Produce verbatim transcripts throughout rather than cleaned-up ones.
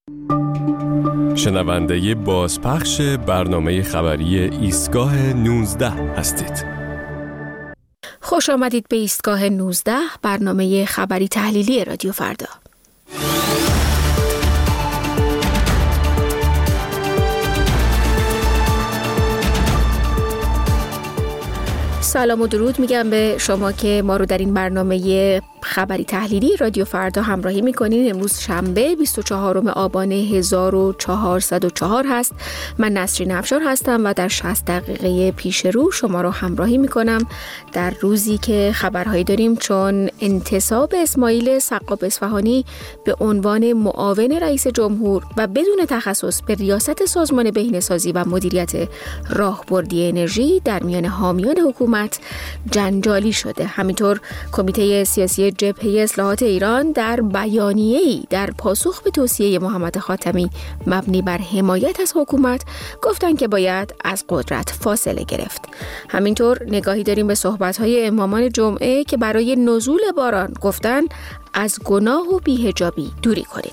شنونده بازپخش برنامه خبری ایستگاه نوزده هستید. خوش آمدید به ایستگاه نوزده، برنامه خبری تحلیلی رادیو فردا. سلام و درود میگم به شما که ما رو در این برنامه خبری تحلیلی رادیو فردا همراهی میکنین. امروز شنبه بیست و چهارم آبان هزار و چهارصد و چهار هست. من نسرین افشار هستم و در شصت دقیقه پیش رو شما رو همراهی میکنم در روزی که خبرهایی داریم چون انتصاب اسماعیل سقاب اصفهانی به عنوان معاون رئیس جمهور و بدون تخصص به ریاست سازمان بهینه‌سازی و مدیریت راهبردی انرژی در میان حامیان حکومت جنجالی شده. همینطور کمیته سیاسی جبهه اصلاحات ایران در بیانیه‌ای در پاسخ به توصیه محمد خاتمی مبنی بر حمایت از حکومت گفتن که باید از قدرت فاصله گرفت. همینطور نگاهی داریم به صحبت‌های امامان جمعه که برای نزول باران گفتن از گناه و بی‌حجابی دوری کنید.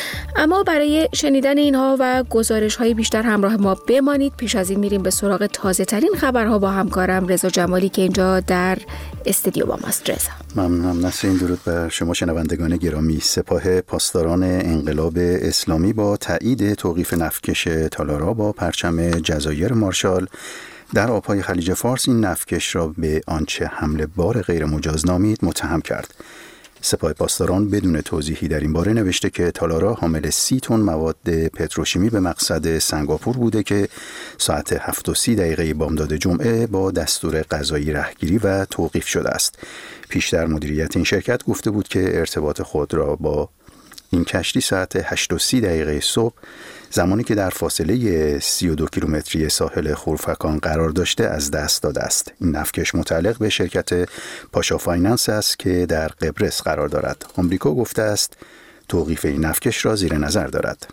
اما برای شنیدن اینها و گزارش‌های بیشتر همراه ما بمانید. پیش از این میریم به سراغ تازه‌ترین خبرها با همکارم رضا جمالی که اینجا در استودیو با ماست. رضا ممنونم نسرین. درود بر شما شنوندگان گرامی. سپاه پاسداران انقلاب اسلامی با تایید توقیف نفتکش تالارا با پرچم جزایر مارشال در آبهای خلیج فارس این نفتکش را به آنچه حمل بار غیر مجاز نامید متهم کرد. سپاه پاسداران بدون توضیحی در این باره نوشته که تالارا حامل سی تن مواد پتروشیمی به مقصد سنگاپور بوده که ساعت هفت و سی دقیقه بامداد جمعه با دستور قضایی رهگیری و توقیف شده است. پیشتر مدیریت این شرکت گفته بود که ارتباط خود را با این کشتی ساعت هشت و سی دقیقه صبح زمانی که در فاصله سی و دو کیلومتری ساحل خورفکان قرار داشته از دست داده است. این نفتکش متعلق به شرکت پاشا فایننس است که در قبرس قرار دارد. آمریکا گفته است توقیف این نفتکش را زیر نظر دارد.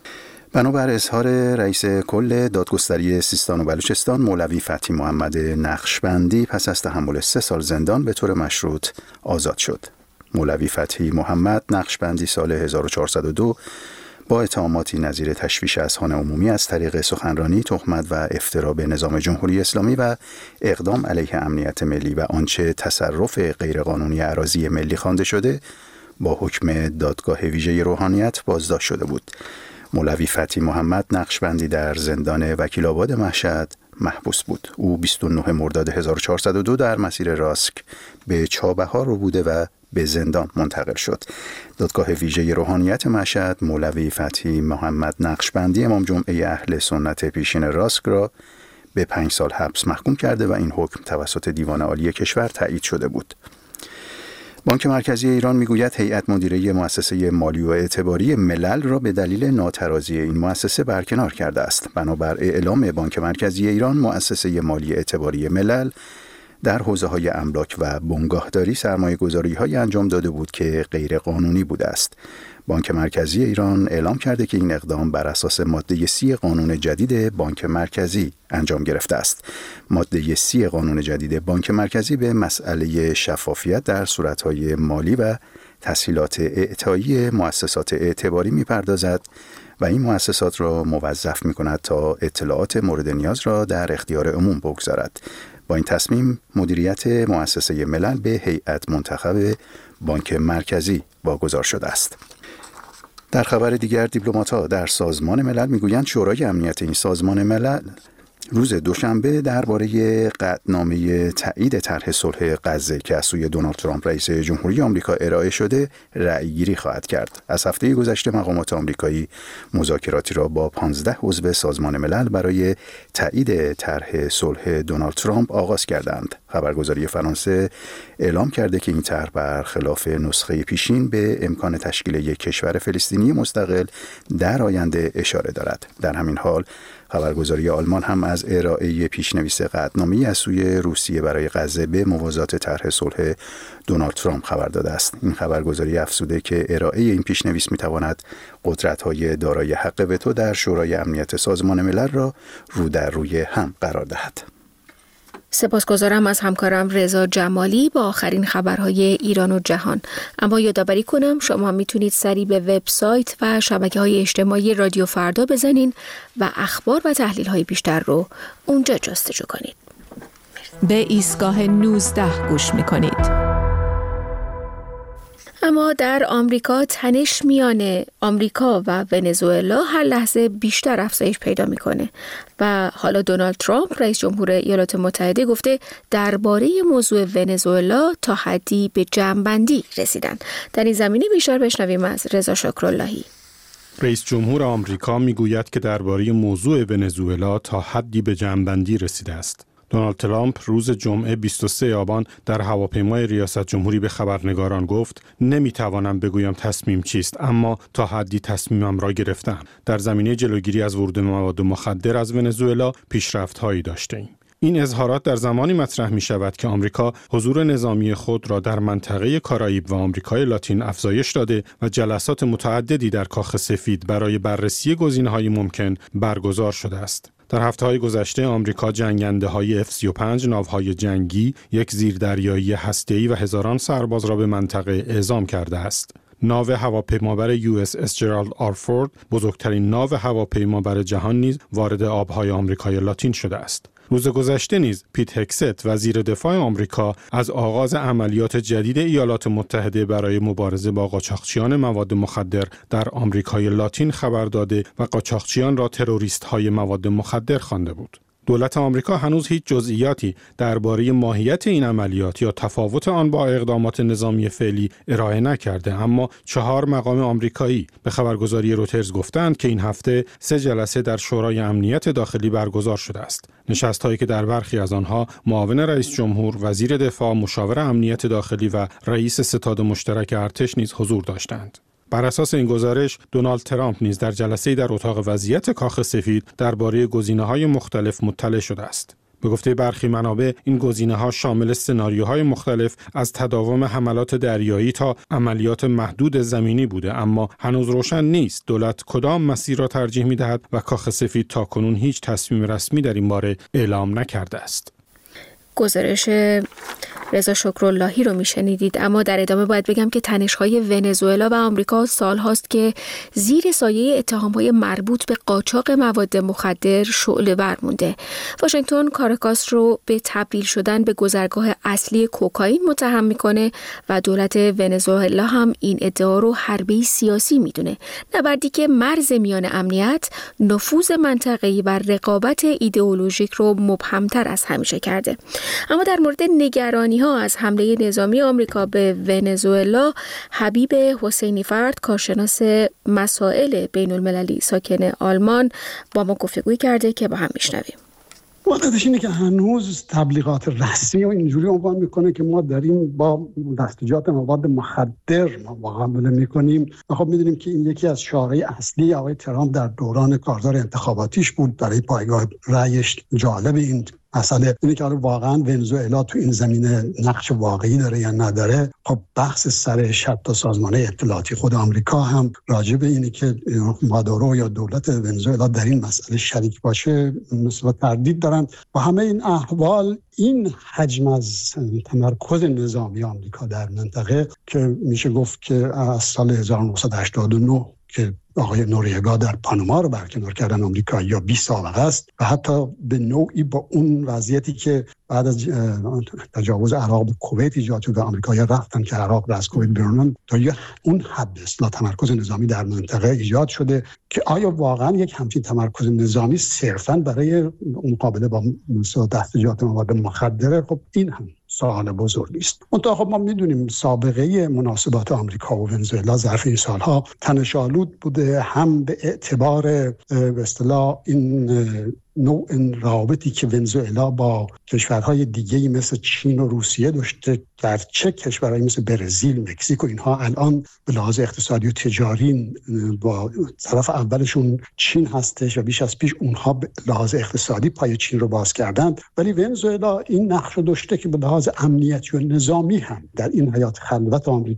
بنابر اظهار رئیس کل دادگستری سیستان و بلوچستان مولوی فتحی محمد نقشبندی پس از تحمل سه سال زندان به طور مشروط آزاد شد. مولوی فتحی محمد نقشبندی سال هزار و چهارصد و دو با اتهاماتی نظیر تشویش اذهان عمومی از طریق سخنرانی، تهمت و افترا به نظام جمهوری اسلامی و اقدام علیه امنیت ملی و آنچه تصرف غیرقانونی اراضی ملی خوانده شده با حکم دادگاه ویژه روحانیت بازداشت شده بود. مولوی فتحی محمد نقشبندی در زندان وکیل آباد مشهد محبوس بود. او بیست و نه مرداد هزار و چهارصد و دو در مسیر راسک به چابهار رو بوده و به زندان منتقل شد. دادگاه ویژه روحانیت مشهد مولوی فتحی محمد نقشبندی امام جمعه اهل سنت پیشین راسک را به پنج سال حبس محکوم کرده و این حکم توسط دیوان عالی کشور تایید شده بود. بانک مرکزی ایران میگوید هیئت مدیره مؤسسه مالی و اعتباری ملل را به دلیل ناترازی این مؤسسه برکنار کرده است. بنابر اعلام بانک مرکزی ایران، مؤسسه مالی اعتباری ملل در حوزه‌های املاک و بنگاهداری سرمایه‌گذاری‌هایی انجام داده بود که غیر قانونی بوده است. بانک مرکزی ایران اعلام کرده که این اقدام بر اساس ماده سی قانون جدید بانک مرکزی انجام گرفته است. ماده سی قانون جدید بانک مرکزی به مسئله شفافیت در صورت‌های مالی و تسهیلات اعطایی مؤسسات اعتباری می‌پردازد و این مؤسسات را موظف می‌کند تا اطلاعات مورد نیاز را در اختیار عموم بگذارد. با این تصمیم مدیریت مؤسسه ملل به هیئت منتخب بانک مرکزی واگذار شده است. در خبر دیگر، دیپلمات‌ها در سازمان ملل میگویند شورای امنیت این سازمان ملل روز دوشنبه درباره قطعنامه تایید طرح صلح غزه که از سوی دونالد ترامپ رئیس جمهوری آمریکا ارائه شده رأی‌گیری خواهد کرد. از هفته گذشته مقامات آمریکایی مذاکراتی را با پانزده عضو سازمان ملل برای تایید طرح صلح دونالد ترامپ آغاز کردند. خبرگزاری فرانسه اعلام کرده که این طرح برخلاف نسخه پیشین به امکان تشکیل یک کشور فلسطینی مستقل در آینده اشاره دارد. در همین حال خبرگزاری آلمان هم از ارائه پیشنویس قطعنامه‌ای از سوی روسیه برای غزه به موازات طرح صلح دونالد ترامپ خبر داده است. این خبرگزاری افزوده که ارائه این پیشنویس می‌تواند قدرت‌های دارای حق وتو در شورای امنیت سازمان ملل را رو در روی هم قرار دهد. سپاسگزارم از همکارم رضا جمالی با آخرین خبرهای ایران و جهان. اما یادآوری کنم شما میتونید سری به وبسایت و شبکه‌های اجتماعی رادیو فردا بزنین و اخبار و تحلیل‌های بیشتر رو اونجا جستجو کنید. به ایستگاه نوزده گوش میکنید. اما در آمریکا تنش میان آمریکا و ونزوئلا هر لحظه بیشتر افزایش پیدا میکنه و حالا دونالد ترامپ رئیس جمهور ایالات متحده گفته درباره موضوع ونزوئلا تا حدی به جمع‌بندی رسیدن. در این زمینه بیشتر بشنویم از رضا شکراللهی. رئیس جمهور آمریکا میگوید که درباره موضوع ونزوئلا تا حدی به جمع‌بندی رسیده است. دونالد ترامپ روز جمعه بیست و سوم آبان در هواپیمای ریاست جمهوری به خبرنگاران گفت نمیتوانم بگویم تصمیم چیست، اما تا حدی تصمیمم را گرفتم. در زمینه جلوگیری از ورود مواد مخدر از ونزوئلا پیشرفت‌هایی داشته‌ایم. این اظهارات در زمانی مطرح می شود که آمریکا حضور نظامی خود را در منطقه کارائیب و آمریکای لاتین افزایش داده و جلسات متعددی در کاخ سفید برای بررسی گزینه‌های ممکن برگزار شده است. در هفته‌های گذشته آمریکا جنگنده‌های اف سی و پنج ناوهای جنگی، یک زیردریایی هسته‌ای و هزاران سرباز را به منطقه اعزام کرده است. ناو هواپیمابر یو اس اس جرالد آر فورد، بزرگترین ناو هواپیمابر جهان نیز وارد آب‌های آمریکای لاتین شده است. روز گذشته نیز پیت هکست وزیر دفاع آمریکا از آغاز عملیات جدید ایالات متحده برای مبارزه با قاچاقچیان مواد مخدر در آمریکای لاتین خبر داده و قاچاقچیان را تروریست‌های مواد مخدر خوانده بود. دولت آمریکا هنوز هیچ جزئیاتی درباره ماهیت این عملیات یا تفاوت آن با اقدامات نظامی فعلی ارائه نکرده، اما چهار مقام آمریکایی به خبرگزاری رویترز گفتند که این هفته سه جلسه در شورای امنیت داخلی برگزار شده است. نشست‌هایی که در برخی از آنها معاون رئیس جمهور، وزیر دفاع، مشاور امنیت داخلی و رئیس ستاد مشترک ارتش نیز حضور داشتند. بر اساس این گزارش، دونالد ترامپ نیز در جلسه‌ای در اتاق وضعیت کاخ سفید درباره گزینه‌های مختلف مطلع شده است. به گفته برخی منابع، این گزینه‌ها شامل سناریوهای مختلف از تداوم حملات دریایی تا عملیات محدود زمینی بوده، اما هنوز روشن نیست دولت کدام مسیر را ترجیح می‌دهد و کاخ سفید تاکنون هیچ تصمیم رسمی در این باره اعلام نکرده است. گزارش رضا شکراللهی رو میشنیدید. اما در ادامه باید بگم که تنش‌های ونزوئلا و آمریکا سال هاست که زیر سایه اتهام‌های مربوط به قاچاق مواد مخدر شعله‌ور مونده. واشنگتن کاراکاس رو به تبدیل شدن به گذرگاه اصلی کوکائین متهم میکنه و دولت ونزوئلا هم این ادعا رو حربه‌ای سیاسی میدونه. نبردی که مرز میان امنیت، نفوذ منطقه‌ای و رقابت ایدئولوژیک رو مبهم‌تر از همیشه کرده. اما در مورد نگرانی ها از حمله نظامی آمریکا به ونزوئلا، حبیب حسینی فرد، کارشناس مسائل بین المللی ساکن آلمان، با ما گفتگوی کرده که با هم میشنویم. واقعیتش اینه که هنوز تبلیغات رسمی و اینجوری عنوان میکنه که ما داریم با دستجات مواد مخدر مقابله میکنیم. خب میدونیم که این یکی از شعارهای اصلی آقای ترامپ در دوران کارزار انتخاباتیش بود. برای پایگاه رأیش جالب این مسئله اینه که واقعا ونزوئلا تو این زمینه نقش واقعی داره یا نداره. خب بحث سر حتی سازمان اطلاعاتی خود آمریکا هم راجع به اینه که مادورو یا دولت ونزوئلا در این مسئله شریک باشه مثلا تردید دارن. با همه این احوال این حجم از تمرکز نظامی آمریکا در منطقه که میشه گفت که از سال هزار و نهصد و هشتاد و نه که آقای نوریگا در پاناما رو برکنار کردن آمریکا یا بیست سابقه است و حتی به نوعی با اون وضعیتی که بعد از تجاوز عراق به کویت ایجاد شد و آمریکایی‌ها رفتن که عراق را از کویت برونن تا یه اون حد اصلا تمرکز نظامی در منطقه ایجاد شده که آیا واقعا یک همچین تمرکز نظامی صرفاً برای مقابله با دستجات مواد مخدره؟ خب این هم سوال بزرگی است. منتها خب ما میدونیم سابقه مناسبات آمریکا و ونزوئلا ظرف این سالها تنش‌آلود بوده، هم به اعتبار به اصطلاح این نوع روابطی که ونزوئلا با کشورهای دیگه‌ای مثل چین و روسیه داشته، در چه کشورهایی مثل برزیل، مکزیک و اینها الان به لحاظ اقتصادی و تجاری با طرف اولشون چین هستش و بیش از پیش اونها به لحاظ اقتصادی پای چین رو باز کردند، ولی ونزوئلا این نقش رو داشته که به لحاظ امنیتی و نظامی هم در این حیات خلوت آمریکا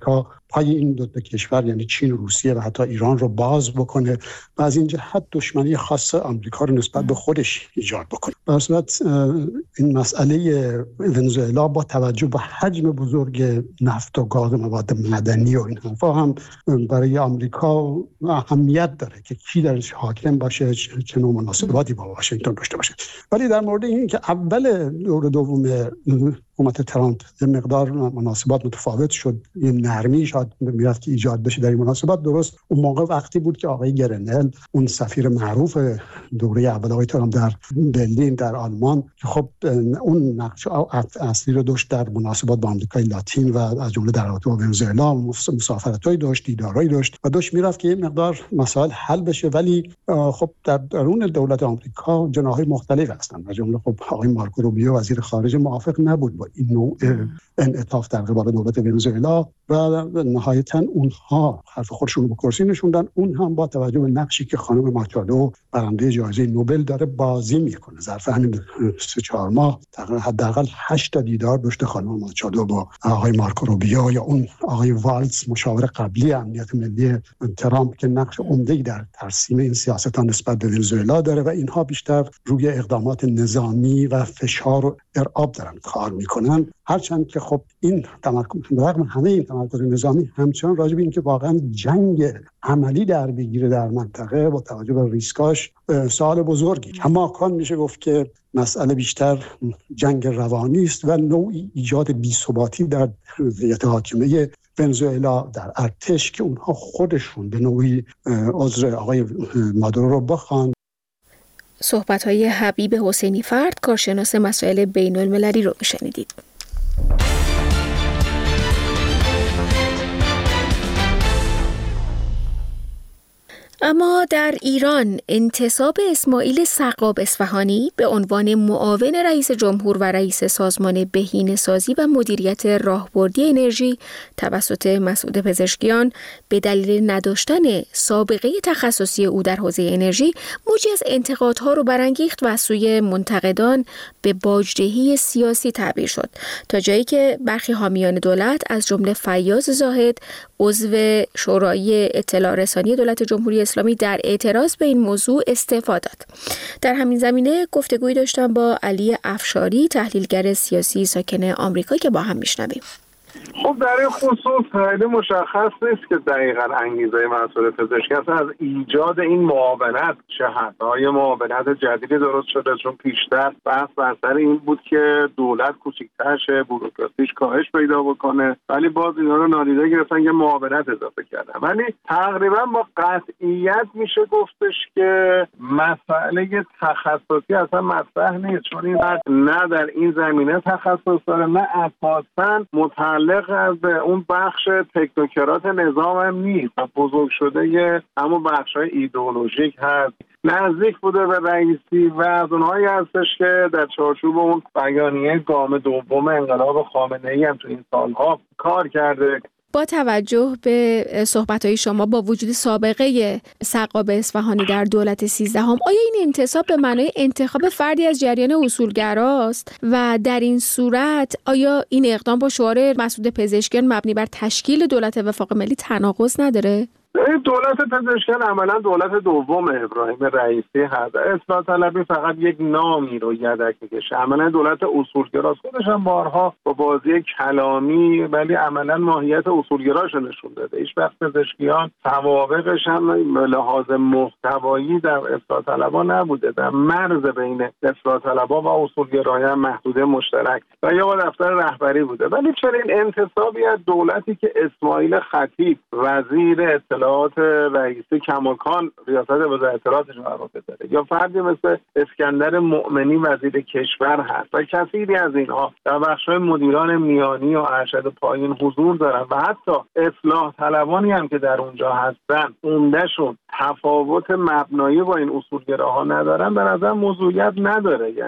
پای این دو تا کشور یعنی چین و روسیه و حتی ایران رو باز بکنه و از این جهت دشمنی خاص آمریکا رو نسبت به خودش ایجاد بکنه. در صورت این مسئله ونزوئلا با توجه به حجم بزرگ نفت و گاز و مواد معدنی و این حرفا هم برای آمریکا اهمیت داره که کی درش حاکم باشه، چه نوع مناسباتی با واشنگتن داشته باشه. ولی در مورد این که اول دور دوم حکومت ترامپ یه مقدار مناسبات متفاوت شد، یه نرمی شاید میرفت که ایجاد بشه در این مناسبات، درست اون موقع وقتی بود که آقای گرنل اون سفیر معروف دوره اول آقای ترامپ در برلین در آلمان که خب اون نقش اصلی رو داشت در مناسبات با آمریکای لاتین و از جمله در رابطه با ونزوئلا مسافرتایی داشت، دیدارایی داشت و داشت میرفت که یه مقدار مسائل حل بشه. ولی خب در درون دولت آمریکا جناح‌های مختلف هستن، از جمله خب آقای مارکو روبیو وزیر خارجه موافق نبود با این نوع انعطاف در قبال دولت ونزوئلا و نهایتاً اونها حرف خودشون رو به کرسی نشوندن. اون هم با توجه به نقشی که خانم ماچادو برنده جایزه نوبل داره بازی میکنه، ظرف همین سه چهار ماه تقریبا حداقل هشت تا دیدار داشته خانم ماچادو با آقای مارکو روبیو یا اون آقای والتز مشاور قبلی امنیت ملی ترامپ که نقش عمده‌ای در ترسیم این سیاست‌ها نسبت به ونزوئلا داره و اینها بیشتر روی اقدامات نظامی و فشار و ارعاب دارن کار میکنن. هرچند که خب این تمرکز رغم همه این تمرکز نظامی همچنان راجع به این که واقعا جنگ عملی در بگیره در منطقه با توجه به ریسکاش سوال بزرگی. کماکان میشه گفت که مسئله بیشتر جنگ روانی است و نوعی ایجاد بی‌ثباتی در هیئت حاکمه ونزوئلا در ارتش که اونها خودشون به نوعی عذر آقای مادورو رو بخوان. صحبت‌های حبیب حسینی فرد، کارشناس مسائل بین‌المللی رو میشنیدید. اما در ایران انتصاب اسماعیل سقاب اصفهانی به عنوان معاون رئیس جمهور و رئیس سازمان بهینه‌سازی و مدیریت راهبردی انرژی توسط مسعود پزشکیان به دلیل نداشتن سابقه تخصصی او در حوزه انرژی موجی از انتقادها رو برانگیخت و از سوی منتقدان به باجدهی سیاسی تعبیر شد، تا جایی که برخی حامیان دولت از جمله فیاض زاهد عضو شورای اطلاع رسانی دولت جمهوری اسلامی در اعتراض به این موضوع استعفا داد. در همین زمینه گفتگویی داشتم با علی افشاری، تحلیلگر سیاسی ساکن آمریکا، که با هم میشنویم. خب در این خصوص خیلی مشخص نیست که دقیقاً انگیزه مسئول پزشکی اصلا از ایجاد این معاونت چه هست. آیا معاونت جدیدی درست شده؟ چون پیشتر بحث بر سر این بود که دولت کوچیک‌تر شه، بوروکراسیش کاهش پیدا بکنه، ولی باز اینا رو نادیده گرفتن که معاونت اضافه کردن. ولی تقریبا با قطعیت میشه گفتش که مسئله تخصصی اصلا مطرح نیست، چون این نه در این زمینه تخصص داره، نه اساساً متعلق از به اون بخش تکنوکرات نظام هم نیست و بزرگ شده یه همون بخش‌های ایدئولوژیک هست، نزدیک بوده به رئیسی و از اونهایی هستش که در چارچوب اون بیانیه گام دوم انقلاب خامنه‌ای هم تو این سالها کار کرده. با توجه به صحبت‌های شما، با وجود سابقه سقاب اصفهانی در دولت سیزدهم، آیا این انتصاب به معنای انتخاب فردی از جریان اصولگراست و در این صورت آیا این اقدام با شعار مسعود پزشکیان مبنی بر تشکیل دولت وفاق ملی تناقض نداره؟ دولت پزشکیان عملا دولت دوم ابراهیم رئیسی هست. اصلاح طلبی فقط یک نامی رو یدک میکشه. عملا دولت اصولگراست. خودش هم بارها با بازی کلامی ولی عملا ماهیت اصولگراش نشون داده. هیچ وقت پزشکیان سوابقش هم لحاظ محتوایی در اصلاح طلبا نبوده. در مرز بین اصلاح طلبا و اصولگرایی هم محدوده مشترک و یا دفتر رهبری بوده. ولی چنین انتصابی از دولتی که اسماعیل خطیب وزیر اطلاعات رئیسی کماکان ریاست وزارت اطلاعاتش قرار داره، یا فردی مثل اسکندر مؤمنی وزیر کشور هست و کثیری از اینها در بخش‌های مدیران میانی و ارشد پایین حضور دارن و حتی اصلاح طلبانی هم که در اونجا هستن عمده‌شون تفاوت مبنایی با این اصولگراها ندارن، به نظر موضوعیت نداره. یعنی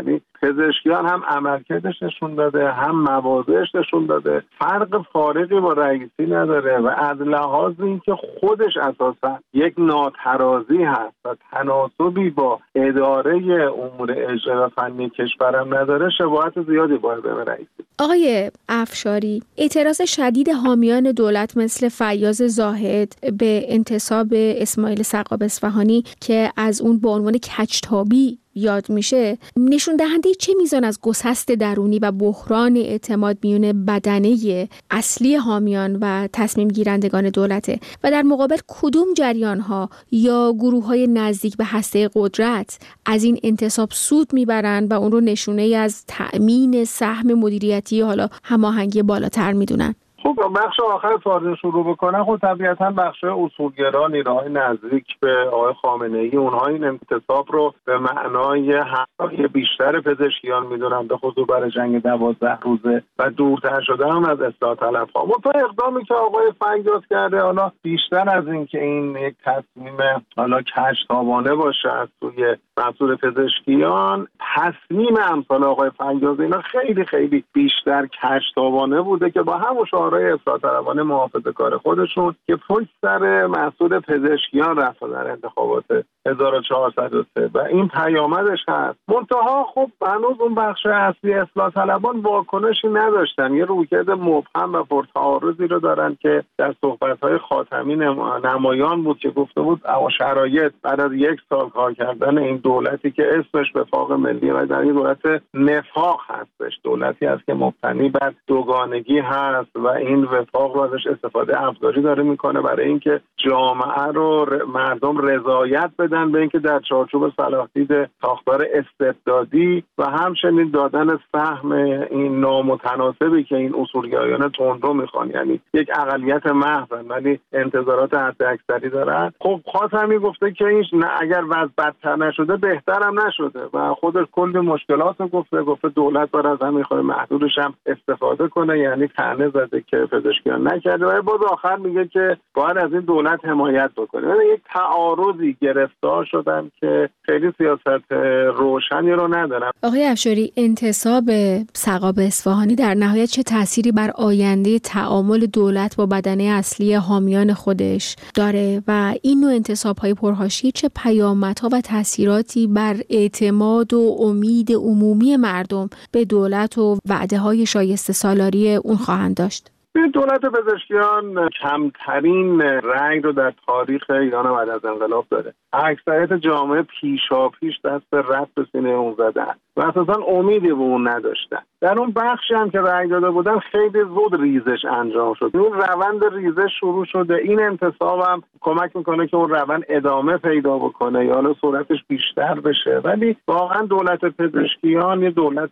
پزشکیان هم عملکردش نشون داده، هم مواضعش نشون داده، فرق فارقی با رئیسی نداره و از لحاظ اینکه خودش اساسا یک ناترازی هست و تناسبی با اداره امور اجرایی و فنی کشورم نداره، شباهت زیادی با به رئیسی. آقای افشاری، اعتراض شدید حامیان دولت مثل فیاض زاهد به انتصاب اسماعیل سقاب اصفهانی که از اون به عنوان کجتابی یاد میشه، نشون دهنده چه میزان از گسست درونی و بحران اعتماد میون بدنه اصلی حامیان و تصمیم گیرندگان دولته و در مقابل کدوم جریان ها یا گروه های نزدیک به هسته قدرت از این انتصاب سود میبرن و اون رو نشونه ای از تأمین سهم مدیریتی حالا هماهنگی بالاتر میدونن. خب بخش آخر سوال شروع بکنن، خب طبیعتاً بخش اصولگرا، نیروهای نزدیک به آقای خامنه‌ای، اونها این انتصاب رو به معنای همراهی بیشتر پزشکیان میدونن، به خصوص برای جنگ دوازده روزه و دورتر شده هم از اصلاح طلب‌ها. منتها اقدامی که آقای فیاض کرده، حالا بیشتر از این که این یک تصمیم حالا کجتابانه باشه از سوی مسئول پزشکیان، تصمیم امثال آقای فیاض اینا خیلی خیلی بیشتر کجتابانه بوده که با همون شعارهای اصلاح طلبانه محافظه‌کار خودشون که پشت سر مسئول پزشکیان رفت در انتخابات هزار و چهارصد و سه و این پیامدش هست. منتها خب هنوز اون بخش اصلی اصلاح طلبان واکنشی نداشتن، یه رویکرد مبهم و پرتعارضی رو دارن که در صحبت‌های خاتمی نمایان بود که گفته بود اما شرایط بعد از یک سال کار کردن این دولتی که اسمش وفاق ملی و در این دولت نفاق هستش، دولتی است که مبتنی بر دوگانگی هست و این وفاق رو ازش استفاده ابزاری داره میکنه برای اینکه جامعه رو مردم رضایت بدن به اینکه در چارچوب صلاحدید ساختار استبدادی و همچنین دادن سهم این نامتناسبی که این اصولگرایان تندرو میخوان، یعنی یک اقلیت محضن ولی انتظارات حداکثری دارن. خب خاتمی گفته که این اگر وضع بدتر نشده بهترم نشده و خودش کلی مشکلات رو گفته گفته دولت باید از همین خواهی محدودش هم استفاده کنه، یعنی طعنه زده که پزشکیان نکرده و باز آخر میگه که باید از این دولت حمایت بکنه. یعنی یک تعارضی گرفتار شدن که خیلی سیاست روشنی رو ندارن. آقای افشاری، انتصاب سقاب اصفهانی در نهایت چه تأثیری بر آینده تعامل دولت با بدنه اصلی حامیان خودش داره و این نوع انتصاب‌های پرحاشیه چه پیامدها و تأثیراتی بر اعتماد و امید عمومی مردم به دولت و وعده‌های شایسته سالاری اون خواهند داشت؟ دولت پزشکیان کمترین رنگ رو در تاریخ ایران بعد از انقلاب داره. اکثریت جامعه پیشاپیش دست رد به سینه اون زدن و اساسا امیدی به اون نداشتن. در اون بخشی هم که رنگ داده بودن خیلی زود ریزش انجام شد. اون روند ریزش شروع شده. این انتصاب هم کمک میکنه که اون روند ادامه پیدا بکنه یا حالا سرعتش بیشتر بشه. ولی واقعا دولت پزشکیان یه دولت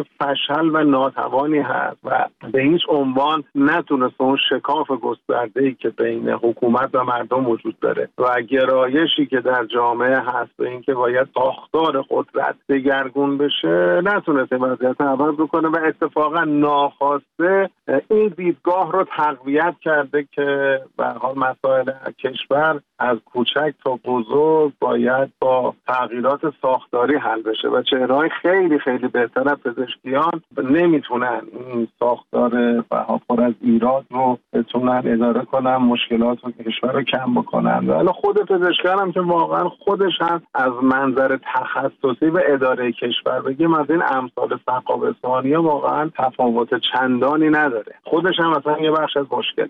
فشل و ناتوانی هست و به هیچ عنوان نتونست اون شکاف گسترده‌ای که بین حکومت و مردم وجود داره و گرایشی که در جامعه هست به اینکه باید ساختار قدرت دگرگون بشه نتونست این وضعیت عوض بکنه و اتفاقا ناخواسته این دیدگاه رو تقویت کرده که به هر حال مسائل کشور از کوچک تا بزرگ باید با تغییرات ساختاری حل بشه و چهره‌های خیلی خیلی بهتر از پزشکیان نمیتونن این ساختار پر از ایراد رو بتونن اداره کنن، مشکلات رو کشور رو کم بکنن. ولی خود پزشکیان هم که واقعا خودش هم از منظر تخصصی و اداره کشور بگیم از این امثال سقاب اصفهانی واقعا تفاوت چندانی نداره. خودش هم مثلا یه بخش از مشکل.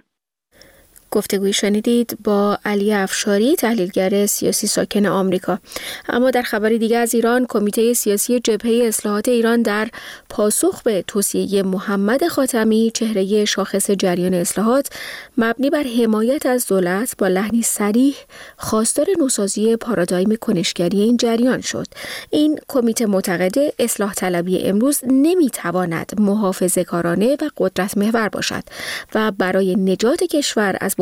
گفتگوی شنیدید با علی افشاری، تحلیلگر سیاسی ساکن آمریکا. اما در خبری دیگه از ایران، کمیته سیاسی جبهه اصلاحات ایران در پاسخ به توصیه محمد خاتمی، چهره شاخص جریان اصلاحات، مبنی بر حمایت از دولت با لحنی صریح خواستار نوسازی پارادایم کنشگری این جریان شد. این کمیته معتقد اصلاح طلبی امروز نمیتواند محافظه‌کارانه و قدرت محور باشد و برای نجات کشور از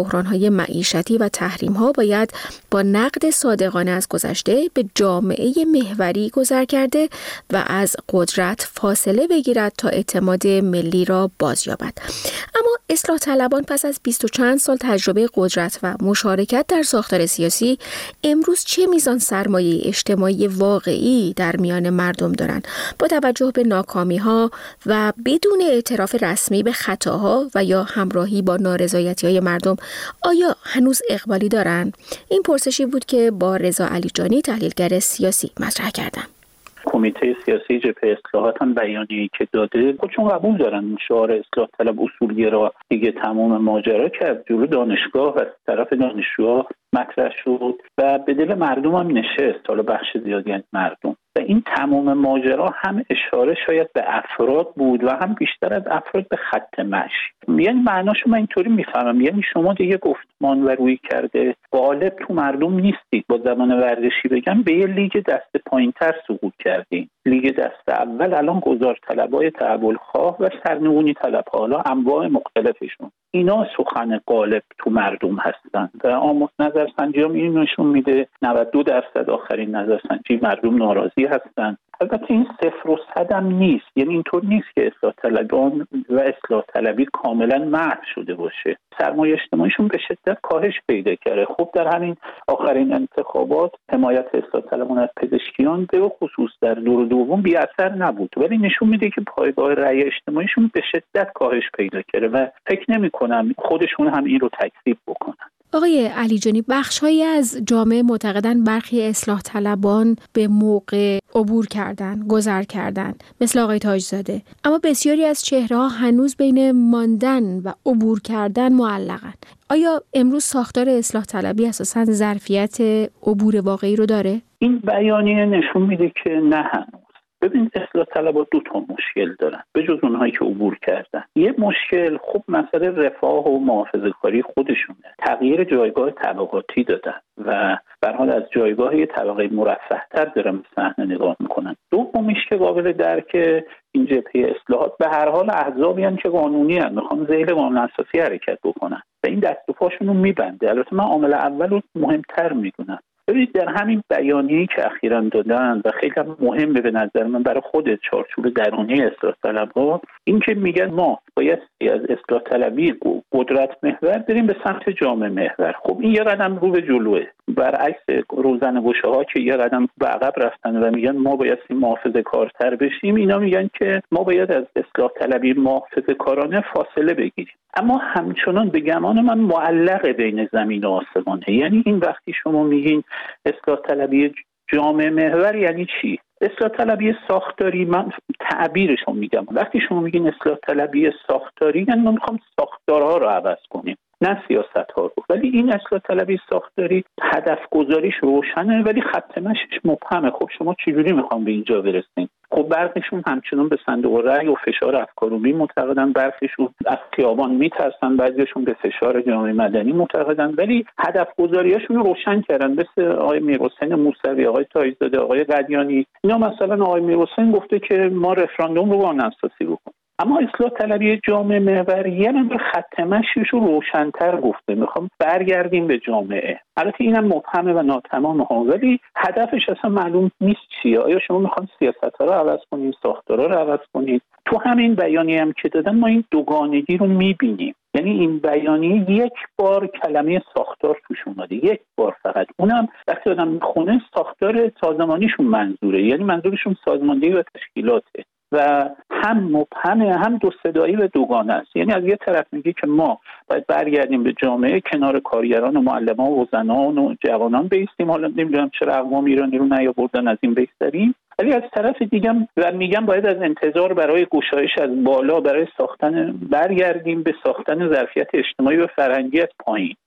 بحران‌های معیشتی و تحریم‌ها باید با نقد صادقانه از گذشته به جامعه محوری گذر کرده و از قدرت فاصله بگیرد تا اعتماد ملی را بازیابد. اما اصلاح طلبان پس از بیست و چند سال تجربه قدرت و مشارکت در ساختار سیاسی امروز چه میزان سرمایه اجتماعی واقعی در میان مردم دارند؟ با توجه به ناکامی‌ها و بدون اعتراف رسمی به خطاها و یا همراهی با نارضایتی‌های مردم آیا هنوز اقبالی دارند؟ این پرسشی بود که با رضا علیجانی تحلیلگر سیاسی مطرح کردم. کمیته سیاسی جبهه اصلاحات هم بیانیه‌ای که داده خودشون قبول دارن شعار اصلاح طلب اصولگرا دیگه تمام ماجرا که از جلو دانشگاه و از طرف دانشجوها مطرح شد و به دل مردم هم نشست، حالا بخش زیادی از مردم، و این تمام ماجرا هم اشاره شاید به افراد بود و هم بیشتر از افراد به خط مشی. یعنی معناشو من اینطوری میفهمم، یعنی شما دیگه گفتمان و روی کرده غالب تو مردم نیستید، با زبان ورزشی بگم به یه لیگ دست پایین‌تر سقوط کردین. لیگ دست اول الان گذار طلبای تحول خواه و سرنگونی طلب، حالا انواع مختلفشون، اینا سخن غالب تو مردم هستن و آموز نظرسنجی هم این نشون میده نود و دو درصد آخرین نظرسنجی مردم ناراضی هستن. البته این صفر و صد هم نیست، یعنی اینطور نیست که اصلاح طلبان و اصلاح طلبی کاملا محو شده باشه. سرمایه اجتماعیشون به شدت کاهش پیدا کرده. خب در همین آخرین انتخابات حمایت اصلاح طلبان از پزشکیان به خصوص در دور دوم بی اثر نبود، ولی نشون میده که پایگاه رأی اجتماعیشون به شدت کاهش پیدا کرده و فکر نمی‌کنم خودشون هم این رو تکذیب بکنن. آقای علیجانی، بخش‌هایی از جامعه معتقدن برخی اصلاح طلبان به موقع عبور کردن، گذر کردن، مثل آقای تاجزاده، اما بسیاری از چهره‌ها هنوز بین ماندن و عبور کردن معلقن. آیا امروز ساختار اصلاح طلبی اساساً ظرفیت عبور واقعی رو داره؟ این بیانیه نشون میده که نه هنوز. ببین اصلاح طلبها دو تا مشکل دارن به جز اونهایی که عبور کردن. یه مشکل خب مسئله رفاه و محافظه‌کاری خودشونه، تغییر جایگاه طبقاتی دادن و به هر حال از جایگاه یه طبقه مرفه‌تر دارن به صحنه نگاه میکنن. دومیش که قابل درکه این جبهه اصلاحات به هر حال احزابی هستن که قانونی هستن، میخوان ذیل قانون اساسی حرکت بکنن و این دست و پاشون رو میبنده. البته من عامل اول رو مهمتر میدونم. ببینید در همین بیانیه‌ای که اخیراً دادن و خیلی مهمه به نظر من برای خود چارچوب درونی اصلاح طلب‌ها، این که میگن ما باید از اصلاح طلبی قدرت محور بریم به سمت جامعه محور. خب این یه قدم رو به جلوه، برعکس روزنه‌گشاها که یه قدم به عقب رفتن و میگن ما باید محافظه‌کارتر بشیم، اینا میگن که ما باید از اصلاح طلبی محافظه‌کارانه فاصله بگیریم. اما همچنان به گمان من معلق بین زمین و آسمانه. یعنی این وقتی شما میگین اصلاح طلبی جامعه محور یعنی چی؟ اصلاح طلبی ساختاری، من تعبیرشو میگم، وقتی شما میگین اصلاح طلبی ساختاری یعنی ما میخوام ساختارها رو عوض کنیم نه سیاست‌ها رو. ولی این اصلاح طلبی ساختاری هدف گذاریش روشنه ولی خط مشیش مبهمه. خب شما چجوری میخوام به اینجا برسین؟ خب برخیشون همچنان به صندوق رأی و فشار افکارومی معتقدن، برخیشون از خیابان میترسن، بعضیشون به فشار جامعه مدنی معتقدن، ولی هدف گذاریاشون رو روشن کردن، مثل آقای میرحسین موسوی، آقای تاجزاده، آقای قدیانی. اینا مثلا آقای میرحسین گفته که ما رفراندوم رو قانون اساسی بکنیم. اما اصلاح طلبی جامعه محور یه نمبر خط مشیش رو روشن‌تر گفته، میخوام برگردیم به جامعه. البته اینم مبهمه و ناتمامه ها، ولی هدفش اصلا معلوم نیست چیه. آیا شما میخوان سیاست‌ها رو عوض کنید، ساختارها رو عوض کنید؟ تو همین بیانیه هم که دادن ما این دوگانگی رو میبینیم. یعنی این بیانیه یک بار کلمه ساختار توش اومده، یک بار فقط، اونم وقتی آدم میخونه ساختار سازمانیشون منظوره، یعنی منظورشون سازماندهی و تشکیلاته و هم مبهمه هم دو صدایی و دوگانه است. یعنی از یه طرف میگه که ما باید برگردیم به جامعه، کنار کارگران و معلمان و زنان و جوانان بیستیم، حالا نمیدونم چرا اقوام ایرانی رو نیاوردن از این بگذریم، ولی از طرف دیگه و میگم باید از انتظار برای گشایش از بالا برای ساختن برگردیم به ساختن ظرفیت اجتماعی و فرهنگی از پایین.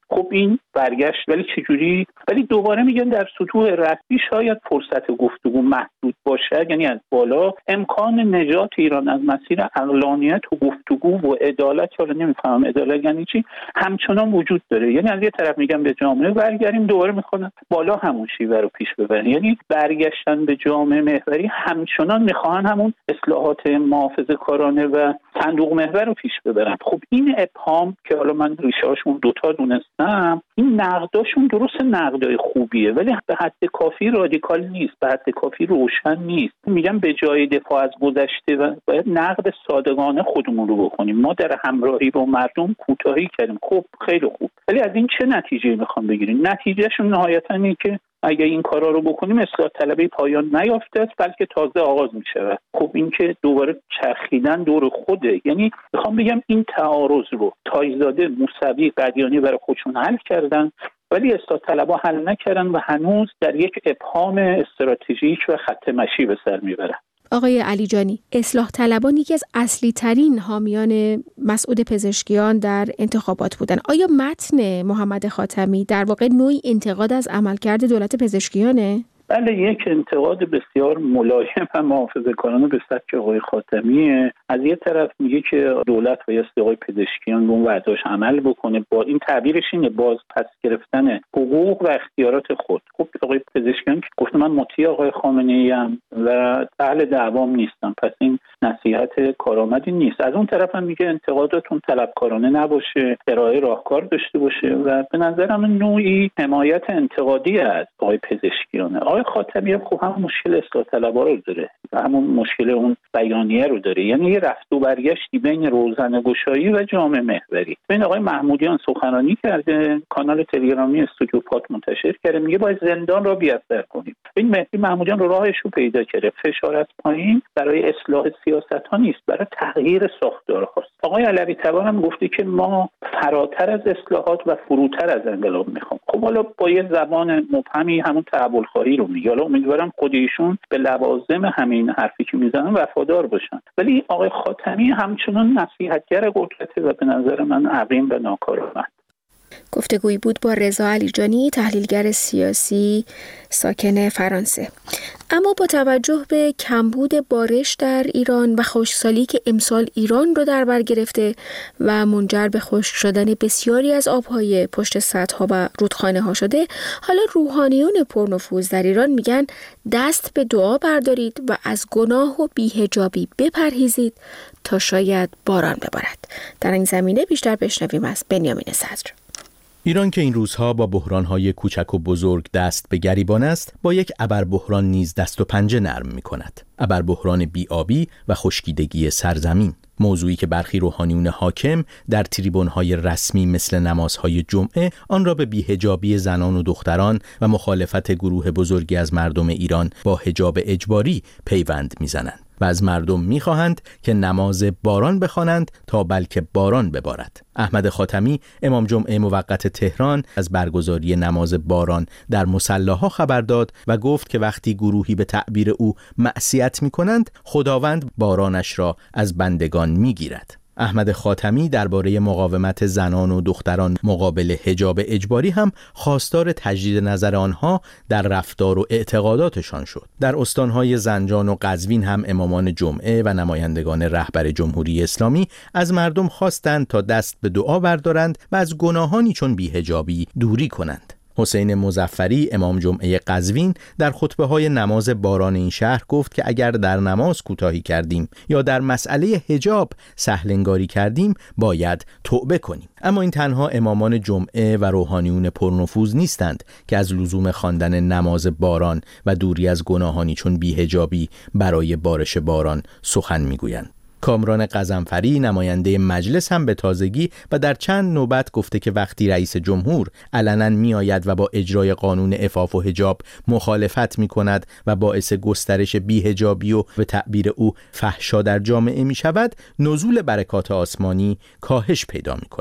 خب این برگشت، ولی چجوری؟ ولی دوباره میگن در سطوح رسمی شاید فرصت گفتگو محدود باشه، یعنی از بالا امکان نجات ایران از مسیر عقلانیت و گفتگو و عدالت، حالا نمیفهمم عدالت یعنی چی، همچنان وجود داره. یعنی از یه طرف میگم به جامعه برگردیم، دوباره میخوان بالا همون شیوه رو پیش ببرن. یعنی برگشتن به جامعه محوری همچنان میخوان همون اصلاحات محافظه‌کارانه و صندوق محور رو پیش ببرن. خب این ابهام که حالا من ریشه‌هاشون دوتا دونستم، این نقداشون درست نقدای خوبیه ولی به حد کافی رادیکال نیست، به حد کافی روشن نیست. میگم به جای دفاع از گذشته و باید نقد صادقانه خودمون رو بکنیم. ما در همراهی با مردم کوتاهی کردیم، خب خیلی خوب، ولی از این چه نتیجه‌ای میخوام بگیریم؟ نتیجهشون نهایتاً اینه که اگه این کارا رو بکنیم اصلاح طلبی پایان نیافته است بلکه تازه آغاز میشه. خب این که دوباره چرخیدن دور خوده. یعنی میخوام بگم این تعارض رو تایزاده، موسوی، قدیانی برای خودشون حل کردن ولی اصلاح طلبها حل نکردن و هنوز در یک ابهام استراتژیک و خط مشی به سر میبرن. آقای علیجانی، اصلاح طلبان یکی از اصلی ترین حامیان مسعود پزشکیان در انتخابات بودن. آیا متن محمد خاتمی در واقع نوعی انتقاد از عملکرد دولت پزشکیانه؟ بله، یک انتقاد بسیار ملایم و محافظه‌کارانه به سبک آقای خاتمیه. از یه طرف میگه که دولت بایستی آقای پزشکیان به اون وعده‌اش عمل بکنه، با این تعبیرش اینه باز پس گرفتن حقوق و اختیارات خود. خب آقای پزشکیان که گفت من مطیع آقای خامنه‌ای ام و اهل دعوام نیستم، پس این نصیحت کارآمدی نیست. از اون طرف هم میگه انتقاداتون طلبکارانه نباشه، ارائه راهکار داشته باشه و به نظرم نوعی حمایت انتقادی از آقای پزشکیانه. آقای خاتمی هم خب هم مشکل اصلاح طلبها رو داره و همون مشکل اون بیانیه رو داره. یعنی یه رفت و برگشتی بین روزنه‌گشایی و جامعه محوری. ببین آقای محمودیان سخنرانی کرده، کانال تلگرامی استودیو پات منتشر کرده، میگه باید زندان را بی‌اثر کنیم. این مهدی محمودیان رو راهش رو پیدا کرده، فشار از پایین برای اصلاح سیاست‌ها نیست، برای تغییر ساختارهاست. آقای علوی طبا هم گفته که ما فراتر از اصلاحات و فروتر از انقلاب میخوام. خب حالا با یه زبان مبهمی همون تعامل‌خواهی رو میگه. حالا امیدوارم خود ایشون به لوازم همین حرفی که میزنن وفادار باشن. ولی آقای خاتمی همچنان نصیحتگر قدرته و به نظر من عقیم و ناکارآمد. گفتگویی بود با رضا علیجانی، تحلیلگر سیاسی ساکن فرانسه. اما با توجه به کمبود بارش در ایران و خشکسالی که امسال ایران رو در بر گرفته و منجر به خشک شدن بسیاری از آبهای پشت سدها و رودخانه ها شده، حالا روحانیون پرنفوذ در ایران میگن دست به دعا بردارید و از گناه و بی‌حجابی بپرهیزید تا شاید باران ببارد. در این زمینه بیشتر بشنویم از بنیامین صدر. ایران که این روزها با بحران‌های کوچک و بزرگ دست به گریبان است، با یک ابربحران نیز دست و پنجه نرم می‌کند. ابربحران بی‌آبی و خشکیدگی سرزمین، موضوعی که برخی روحانیون حاکم در تریبون‌های رسمی مثل نمازهای جمعه آن را به بی‌حجابی زنان و دختران و مخالفت گروه بزرگی از مردم ایران با حجاب اجباری پیوند می‌زنند و از مردم می‌خواهند که نماز باران بخوانند تا بلکه باران ببارد. احمد خاتمی امام جمعه موقت تهران از برگزاری نماز باران در مصلاها خبر داد و گفت که وقتی گروهی به تعبیر او معصیت می‌کنند، خداوند بارانش را از بندگان می‌گیرد. احمد خاتمی درباره مقاومت زنان و دختران مقابل حجاب اجباری هم خواستار تجدید نظر آنها در رفتار و اعتقاداتشان شد. در استانهای زنجان و قزوین هم امامان جمعه و نمایندگان رهبر جمهوری اسلامی از مردم خواستند تا دست به دعا بردارند و از گناهانی چون بی‌حجابی دوری کنند. حسین مظفری امام جمعه قزوین در خطبه‌های نماز باران این شهر گفت که اگر در نماز کوتاهی کردیم یا در مسئله حجاب سهل‌انگاری کردیم باید توبه کنیم. اما این تنها امامان جمعه و روحانیون پرنفوذ نیستند که از لزوم خواندن نماز باران و دوری از گناهانی چون بی‌حجابی برای بارش باران سخن می‌گویند. کامران غضنفری نماینده مجلس هم به تازگی و در چند نوبت گفته که وقتی رئیس جمهور علنا می آید و با اجرای قانون عفاف و حجاب مخالفت می کند و باعث گسترش بی‌حجابی و به تعبیر او فحشا در جامعه می شود، نزول برکات آسمانی کاهش پیدا می کند.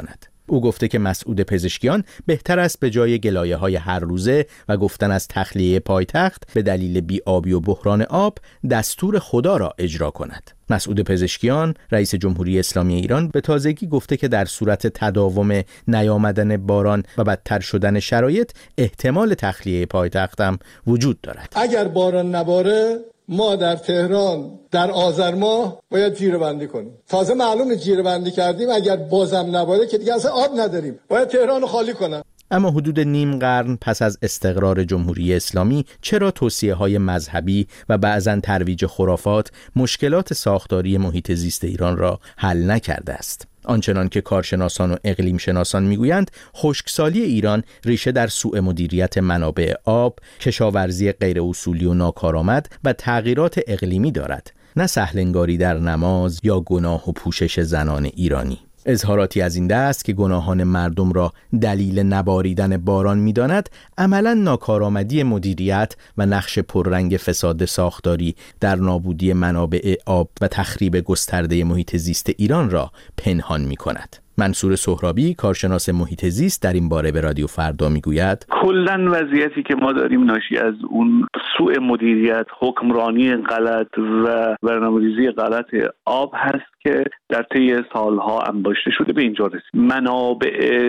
او گفته که مسعود پزشکیان بهتر است به جای گلایه‌های هر روزه و گفتن از تخلیه پایتخت به دلیل بی‌آبی و بحران آب دستور خدا را اجرا کند. مسعود پزشکیان رئیس جمهوری اسلامی ایران به تازگی گفته که در صورت تداوم نیامدن باران و بدتر شدن شرایط احتمال تخلیه پایتخت هم وجود دارد. اگر باران نباره ما در تهران در آذر ماه باید جیره بندی کنیم. تازه معلومه جیره بندی کردیم، اگر بازم نباره که دیگه اصلا آب نداریم، باید تهران رو خالی کنن. اما حدود نیم قرن پس از استقرار جمهوری اسلامی چرا توصیه‌های مذهبی و بعضاً ترویج خرافات مشکلات ساختاری محیط زیست ایران را حل نکرده است؟ آنچنان که کارشناسان و اقلیم شناسان میگویند، خشکسالی ایران ریشه در سوء مدیریت منابع آب، کشاورزی غیر اصولی و ناکارآمد و تغییرات اقلیمی دارد، نه سهلنگاری در نماز یا گناه و پوشش زنان ایرانی. اظهاراتی از این دست که گناهان مردم را دلیل نباریدن باران می‌داند، عملاً ناکارآمدی مدیریت و نقش پررنگ فساد ساختاری در نابودی منابع آب و تخریب گسترده محیط زیست ایران را پنهان می‌کند. منصور سهرابی، کارشناس محیط زیست، در این باره به رادیو فردا میگوید کلاً وضعیتی که ما داریم ناشی از اون سوء مدیریت، حکمرانی غلط و برنامه‌ریزی غلط آب هست که در طی سالها انباشته شده به اینجا رسید. منابع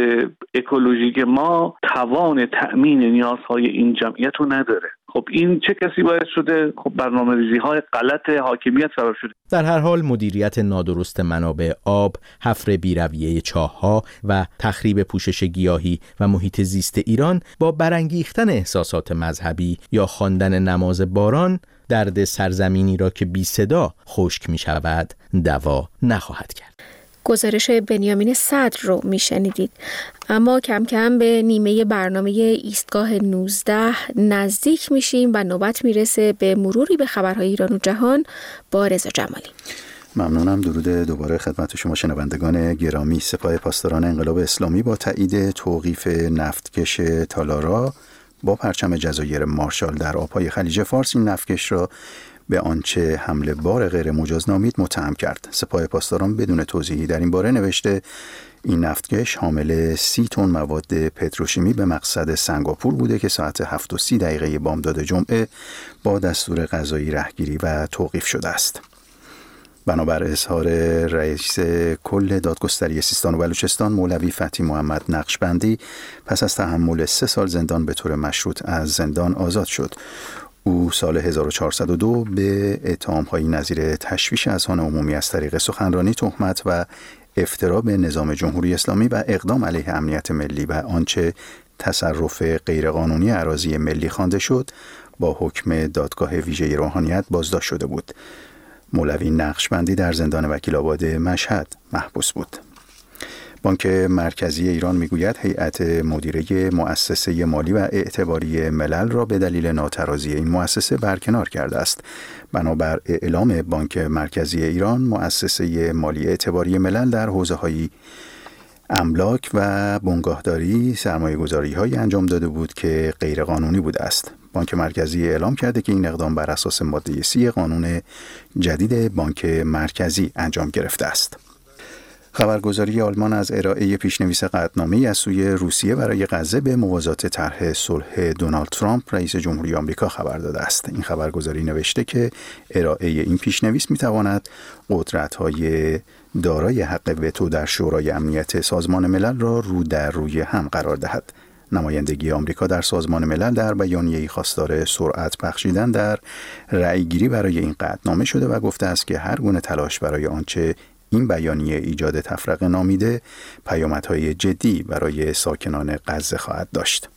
اکولوژیک ما توان تأمین نیازهای این جمعیت رو نداره. خب این چه کسی باعث شده؟ خب برنامه‌ریزی‌های غلط حاکمیت سبب شده. در هر حال مدیریت نادرست منابع آب، حفر بی‌رویه چاه‌ها و تخریب پوشش گیاهی و محیط زیست ایران با برانگیختن احساسات مذهبی یا خواندن نماز باران درد سرزمینی را که بی صدا خشک می شود دوا نخواهد کرد. گزارش بنیامین صدر رو میشنیدید. اما کم کم به نیمه برنامه ایستگاه نوزده نزدیک میشیم و نوبت میرسه به مروری به خبرهای ایران و جهان با رضا جمالی. ممنونم. درود دوباره خدمت شما شنوندگان گرامی. سپاه پاسداران انقلاب اسلامی با تایید توقیف نفتکش تالارا با پرچم جزایر مارشال در آبهای خلیج فارس این نفتکش را به آنچه حمل بار غیر مجاز نامید متهم کرد. سپاه پاسداران بدون توضیحی در این باره نوشته این نفتکش حامل سی تن مواد پتروشیمی به مقصد سنگاپور بوده که ساعت هفت و سی دقیقه بامداد جمعه با دستور قضایی رهگیری و توقیف شده است. بنابر اظهار رئیس کل دادگستری سیستان و بلوچستان مولوی فتحی محمد نقشبندی، پس از تحمل سه سال زندان به طور مشروط از زندان آزاد شد. او سال هزار و چهارصد و دو به اتهام‌های نظیر تشویش اذهان عمومی از طریق سخنرانی، تهمت و افترا به نظام جمهوری اسلامی و اقدام علیه امنیت ملی و آنچه تصرف غیرقانونی اراضی ملی خوانده شد با حکم دادگاه ویژه روحانیت بازداشت شده بود. مولوی نقشبندی در زندان وکیل آباد مشهد محبوس بود. بانک مرکزی ایران میگوید هیئت مدیره مؤسسه مالی و اعتباری ملل را به دلیل ناترازی این مؤسسه برکنار کرده است. بنابر اعلام بانک مرکزی ایران، مؤسسه مالی اعتباری ملل در حوزه‌های املاک و بنگاهداری سرمایه‌گذاری‌هایی انجام داده بود که غیرقانونی بوده است. بانک مرکزی اعلام کرده که این اقدام بر اساس ماده سی قانون جدید بانک مرکزی انجام گرفته است. خبرگزاری آلمان از ارائه پیشنویس قطعنامه‌ای از سوی روسیه برای غزه به موازات طرح صلح دونالد ترامپ رئیس جمهوری آمریکا خبر داده است. این خبرگزاری نوشته که ارائه این پیشنویس می‌تواند قدرت‌های دارای حق وتو در شورای امنیت سازمان ملل را رو در روی هم قرار دهد. نمایندگی آمریکا در سازمان ملل در بیانیه‌ای خواستار سرعت بخشیدن در رأیگیری برای این قطعنامه شده و گفته است که هر گونه تلاش برای آنچه این بیانیه ایجاد تفرقه نامیده پیامدهای جدی برای ساکنان غزه خواهد داشت.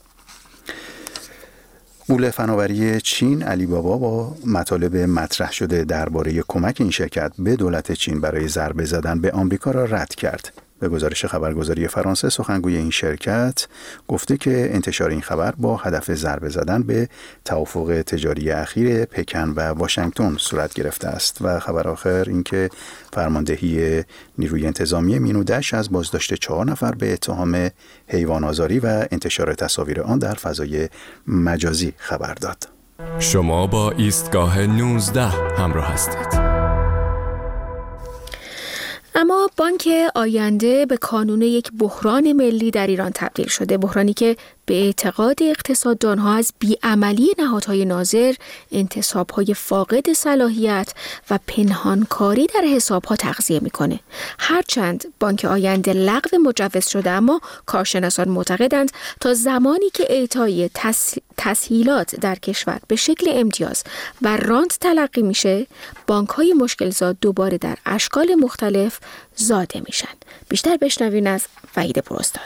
غول فناوری چین علی بابا با مطالب مطرح شده درباره کمک این شرکت به دولت چین برای ضربه زدن به آمریکا را رد کرد. به گزارش خبرگزاری فرانسه، سخنگوی این شرکت گفته که انتشار این خبر با هدف ضربه زدن به توافق تجاری اخیر پکن و واشنگتن صورت گرفته است. و خبر آخر این که فرماندهی نیروی انتظامی مینودش از بازداشت چهار نفر به اتهام حیوان آزاری و انتشار تصاویر آن در فضای مجازی خبر داد. شما با ایستگاه نوزده همراه هستید. اما اما بانک آینده به کانون یک بحران ملی در ایران تبدیل شده، بحرانی که به اعتقاد اقتصاددانها از بیعملی نهادهای ناظر، انتصابهای فاقد صلاحیت و پنهانکاری در حسابها تغذیه میکنه. هرچند بانک آینده لغو مجوز شده، اما کارشناسان معتقدند تا زمانی که اعطای تس... تسهیلات در کشور به شکل امتیاز و رانت تلقی میشه، بانک‌های مشکل‌زا دوباره در اشکال مختلف زاده میشن. بیشتر بشنوین از وحید پراستاد.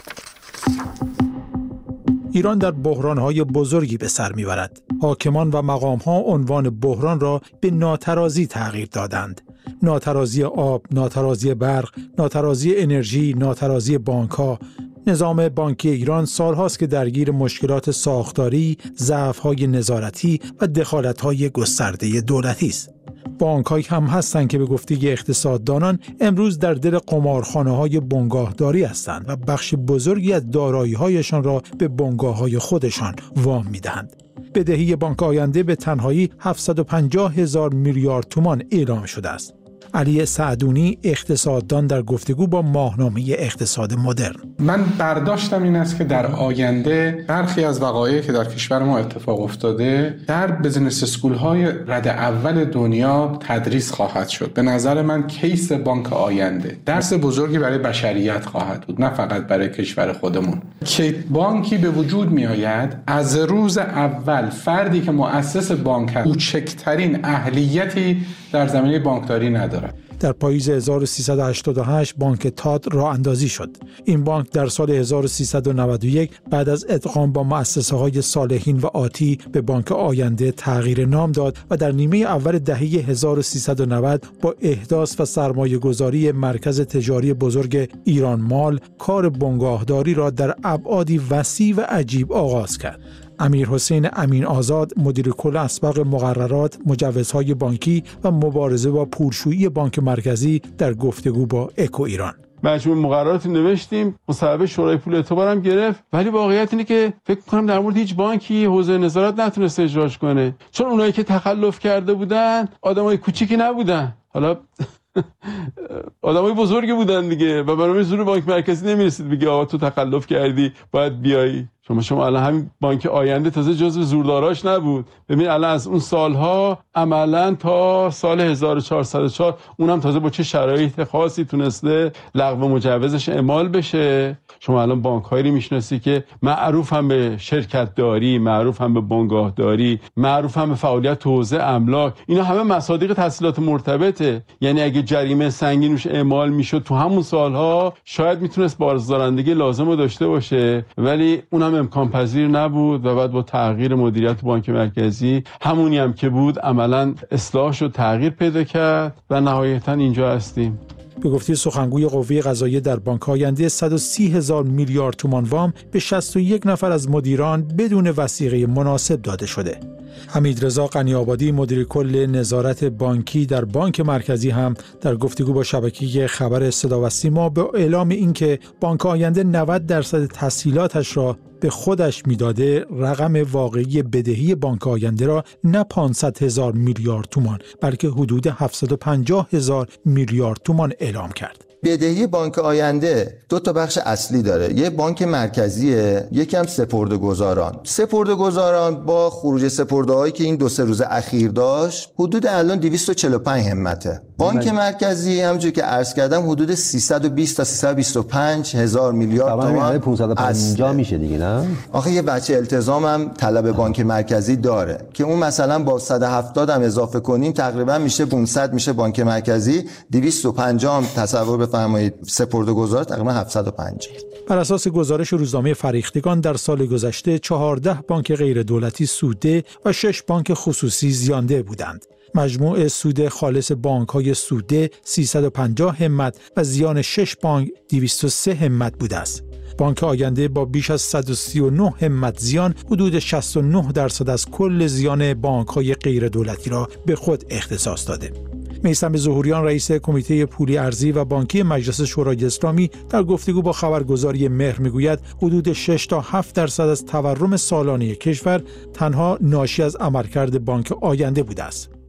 ایران در بحران‌های بزرگی به سر می‌برد. حاکمان و مقام‌ها عنوان بحران را به ناترازی تغییر دادند. ناترازی آب، ناترازی برق، ناترازی انرژی، ناترازی بانک‌ها. نظام بانکی ایران سالهاست که درگیر مشکلات ساختاری، ضعف‌های نظارتی و دخالت‌های گسترده دولتی است. بانک‌هایی هم هستند که به گفته اقتصاددانان امروز در دل قمارخانه‌های بنگاهداری هستند و بخش بزرگی از دارایی‌هایشان را به بنگاه‌های خودشان وام می‌دهند. بدهی بانک آینده به تنهایی هفتصد و پنجاه هزار میلیارد تومان اعلام شده است. علی سعدونی اقتصاددان در گفتگو با ماهنامه اقتصاد مدرن: من برداشتم این است که در آینده برخی از وقایعی که در کشور ما اتفاق افتاده در بزنس اسکول های رد اول دنیا تدریس خواهد شد. به نظر من کیس بانک آینده درس بزرگی برای بشریت خواهد بود، نه فقط برای کشور خودمون. که بانکی به وجود می آید از روز اول فردی که مؤسس بانک است کوچکترین اهلیتی در زمینه بانکداری نداره. در پاییز هزار و سیصد و هشتاد و هشت بانک تاد راه اندازی شد. این بانک در سال هزار و سیصد و نود و یک بعد از ادغام با مؤسسه‌های صالحین و آتی به بانک آینده تغییر نام داد و در نیمه اول دهه هزار و سیصد و نود با احداث و سرمایه‌گذاری مرکز تجاری بزرگ ایران مال کار بنگاهداری را در ابعادی وسیع و عجیب آغاز کرد. امیر حسین امین آزاد مدیر کل اسبق مقررات، مجوزهای بانکی و مبارزه با پولشویی بانک مرکزی در گفتگو با اکو ایران: مجموعه مقرراتی نوشتیم، مصوبه شورای پول اعتبارم گرفت، ولی واقعیت اینه که فکر کنم در مورد هیچ بانکی حوزه نظارت نتونست اجراش کنه، چون اونایی که تخلف کرده بودن آدمای کوچیکی نبودن، حالا آدمای بزرگی بودن دیگه، و برای زور بانک مرکزی نمیرسید بگی آقا تو تخلف کردی باید بیایی. شما شما الان همین بانک آینده تازه جزو زورداراش نبود. ببین الان از اون سالها عملاً تا سال هزار و چهارصد و چهار اونم تازه با چه شرایط خاصی تونسته لغو مجوزش اعمال بشه. شما الان بانک‌هایی میشناسی که معروف هم به شرکت داری، معروف هم به بنگاهداری، معروف هم به فعالیت تو حوزه املاک. اینا همه مصادیق تسهیلات مرتبطه. یعنی اگه جریمه سنگینش اعمال میشد تو همون سالها شاید میتونست بازدارندگی لازم رو داشته باشه، ولی اونم امکان پذیر نبود و بعد با تغییر مدیریت بانک مرکزی همونی هم که بود عملاً اصلاح شد، تغییر پیدا کرد و نهایتاً اینجا هستیم. به گفته سخنگوی قوه قضاییه در بانک آینده صد و سی هزار میلیارد تومان وام به شصت و یک نفر از مدیران بدون وثیقه مناسب داده شده. حمیدرضا غنی‌آبادی مدیر کل نظارت بانکی در بانک مرکزی هم در گفتگو با شبکه خبر صدا و سیما به اعلام اینکه بانک آینده نود درصد تسهیلاتش را به خودش میداده، رقم واقعی بدهی بانک آینده را نه پانصد هزار میلیارد تومان بلکه حدود هفتصد و پنجاه هزار میلیارد تومان اعلام کرد. بدهی بانک آینده دو تا بخش اصلی داره. یه بانک مرکزیه، یکی هم سپرده‌گذاران. سپرده‌گذاران با خروج سپرده‌هایی که این دو سه روز اخیر داشت حدود الان دویست و چهل و پنج همته. بانک مرکزی همونجوری که عرض کردم حدود سیصد و بیست تا سیصد و بیست و پنج هزار میلیارد تومان. پانصد و پنجاه میشه دیگه نه؟ آخه یه بچه التزام هم طلب بانک مرکزی داره که اون مثلا با صد و هفتاد هم اضافه کنیم تقریبا میشه پانصد میشه بانک مرکزی، دویست و پنجاه هم تصور بفرمایید سپرده‌گذار تقریبا هفتصد و پنجاه. بر اساس گزارش روزنامه فریختگان در سال گذشته چهارده بانک غیر دولتی سودده و شش بانک خصوصی زیانده بودند. مجموع سود خالص بانک‌های سودده سیصد و پنجاه همت و زیان شش بانک دویست و سه همت بوده است. بانک آینده با بیش از صد و سی و نه همت زیان حدود شصت و نه درصد از کل زیان بانک‌های غیر دولتی را به خود اختصاص داده. میثم ظهوریان رئیس کمیته پولی ارزی و بانکی مجلس شورای اسلامی در گفتگو با خبرگزاری مهر میگوید حدود شش تا هفت درصد از تورم سالانه کشور تنها ناشی از عملکرد بانک آینده بوده است.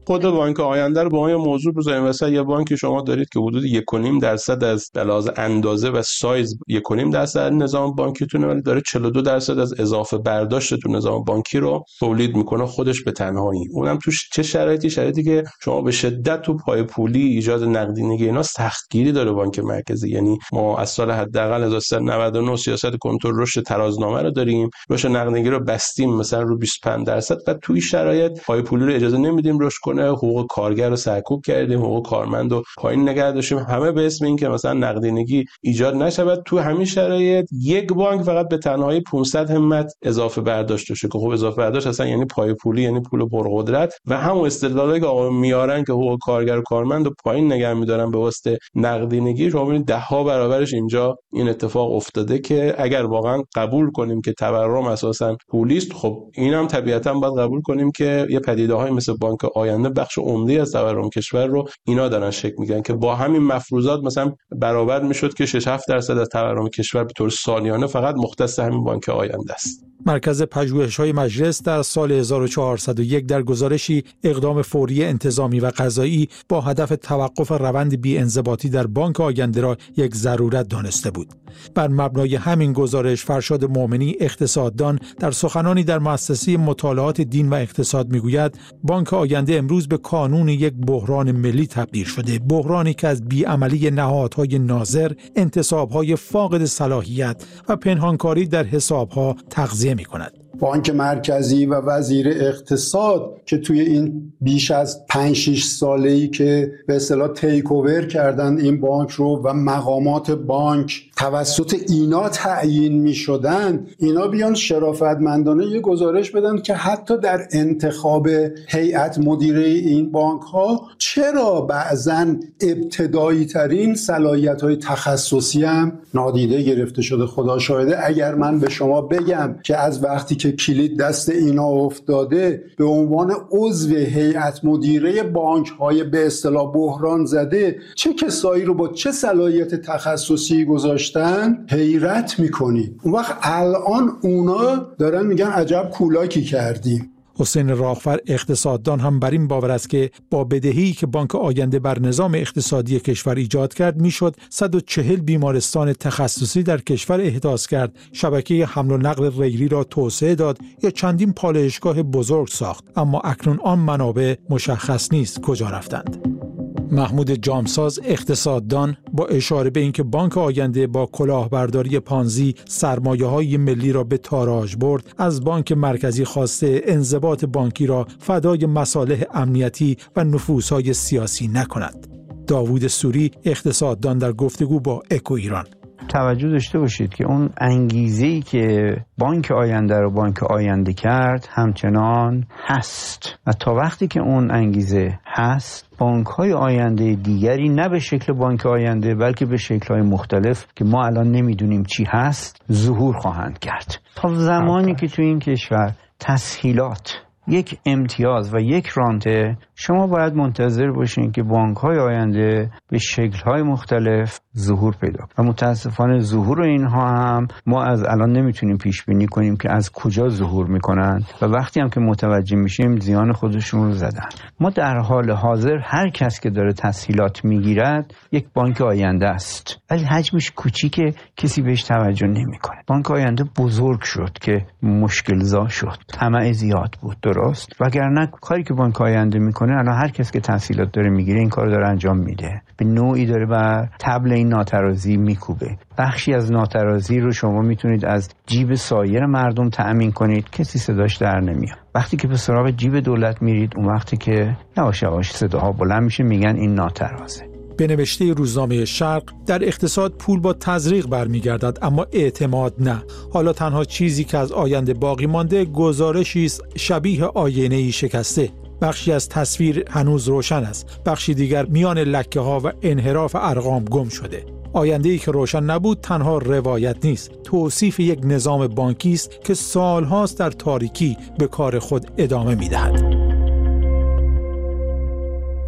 خود بانک آینده رو با یه موضوع بذاریم واسه یه بانکی شما دارید که حدود یک و نیم درصد از لحاظ اندازه و سایز یک و نیم درصد نظام بانکیتونه، ولی داره چهل و دو درصد از اضافه برداشت تو نظام بانکی رو تولید میکنه خودش به تنهایی. اونم توش چه شرایطی؟ شرایطی که شما به شدت تو پای پولی، ایجاد نقدینگی اینا سختگیری داره بانک مرکزی. یعنی ما از سال حداقل هزار و سیصد و نود و نه سیاست کنترل رشد ترازنامه رو داریم، رشد نقدینگی رو بستیم مثلا رو بیست و پنج درصد و توی شرایط پای پولی رو اجازه نمیدیم رشد کنه، حقوق کارگر رو سرکوب کردیم، حقوق کارمند رو پایین نگه داشتیم، همه به اسم این که مثلا نقدینگی ایجاد نشود. تو همین شرایط یک بانک فقط به تنهایی پانصد همت اضافه برداشت داشته که خب اضافه برداشت اصلا یعنی پای پولی، یعنی پول پرقدرت و همون استدلالی که آقا میارن که حقوق کارگر و کارمند رو پایین نگه میدارن به واسطه نقدینگی، شما ببینید ده ها برابرش اینجا این اتفاق افتاده که اگر واقعا قبول کنیم که تورم اساسا پولی است، خب اینم طبیعتا باید قبول کنیم که یه پدیده‌های مثل بانک آینده بخش عمده از تورم کشور رو اینا دارن شکل میگن که با همین مفروضات مثلا برابر میشد که شش هفت درصد از تورم کشور به طور سالیانه فقط مختص همین بانک آینده است. مرکز پژوهش‌های مجلس در سال هزار و چهارصد و یک در گزارشی اقدام فوری انتظامی و قضایی با هدف توقف روند بی‌انضباطی در بانک آینده را یک ضرورت دانسته بود. بر مبنای همین گزارش فرشاد مومنی اقتصاددان در سخنانی در مؤسسه مطالعات دین و اقتصاد میگوید بانک آینده امروز به کانون یک بحران ملی تبدیل شده، بحرانی که از بیعملی نهادهای ناظر، انتصاب‌های فاقد صلاحیت و پنهانکاری در حساب‌ها تغذیه می‌کند. بانک مرکزی و وزیر اقتصاد که توی این بیش از پنج شش ساله‌ای که به اصطلاح تیک اوور کردن این بانک رو و مقامات بانک توسط اینا تعیین می‌شدن، اینا بیان شرافتمندانه یه گزارش بدن که حتی در انتخاب هیئت مدیره این بانک‌ها چرا بعضن ابتدایی ترین صلاحیت‌های تخصصی هم نادیده گرفته شده. خدا شاهده اگر من به شما بگم که از وقتی که کلید دست اینا افتاده به عنوان عضو هیئت مدیره بانک‌های به اصطلاح بحران زده چه کسایی رو با چه صلاحیت تخصصی گذاشتن، حیرت می‌کنی. اون وقت الان اونا دارن میگن عجب کولاکی کردیم. حسین راغفر اقتصاددان هم بر این باور است که با بدهی که بانک آینده بر نظام اقتصادی کشور ایجاد کرد میشد صد و چهل بیمارستان تخصصی در کشور احداث کرد، شبکه حمل و نقل ریلی را توسعه داد یا چندین پالایشگاه بزرگ ساخت، اما اکنون آن منابع مشخص نیست کجا رفتند. محمود جامساز اقتصاددان با اشاره به اینکه بانک آینده با کلاهبرداری پانزی سرمایه‌های ملی را به تاراج برد، از بانک مرکزی خواسته انضباط بانکی را فدای مصالح امنیتی و نفوذهای سیاسی نکند. داوود سوری اقتصاددان در گفتگو با اکو ایران: توجه داشته باشید که اون انگیزه‌ای که بانک آینده رو بانک آینده کرد همچنان هست و تا وقتی که اون انگیزه هست بانک‌های آینده دیگری نه به شکل بانک آینده بلکه به شکل‌های مختلف که ما الان نمیدونیم چی هست ظهور خواهند کرد. تا زمانی که تو این کشور تسهیلات یک امتیاز و یک رانته، شما باید منتظر باشین که بانک‌های آینده به شکل‌های مختلف ظهور پیدا کنند و متاسفانه ظهور اینها هم ما از الان نمیتونیم پیش بینی کنیم که از کجا ظهور میکنن و وقتی هم که متوجه میشیم زیان خودشون رو زدن. ما در حال حاضر هر کس که داره تسهیلات میگیرد یک بانک آینده است، ولی حجمش کوچیکه، کسی بهش توجه نمیکنه. بانک آینده بزرگ شد که مشکل زا شد، طمع زیاد بود، درست؟ وگرنه کاری که بانک آینده میکنه الان هر کس که تسهیلات داره میگیره این کارو داره انجام میده، به نوعی داره بر تبل این ناترازی میکوبه. بخشی از ناترازی رو شما میتونید از جیب سایر مردم تأمین کنید، کسی صداش در نمیاد. وقتی که به سراغ جیب دولت میرید اون وقتی که یواش یواش صداها بلند میشه میگن این ناترازه. به نوشته روزنامه شرق در اقتصاد پول با تزریق برمیگردد اما اعتماد نه. حالا تنها چیزی که از آینده باقی مانده گزارشی است شبیه آینه‌ای شکسته. بخشی از تصویر هنوز روشن است، بخشی دیگر میان لکه ها و انحراف ارقام گم شده. آینده‌ای که روشن نبود تنها روایت نیست، توصیف یک نظام بانکی است که سالهاست در تاریکی به کار خود ادامه می‌دهد.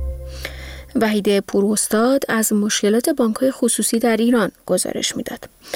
وحید پوراستاد از مشکلات بانک‌های خصوصی در ایران گزارش می‌داد.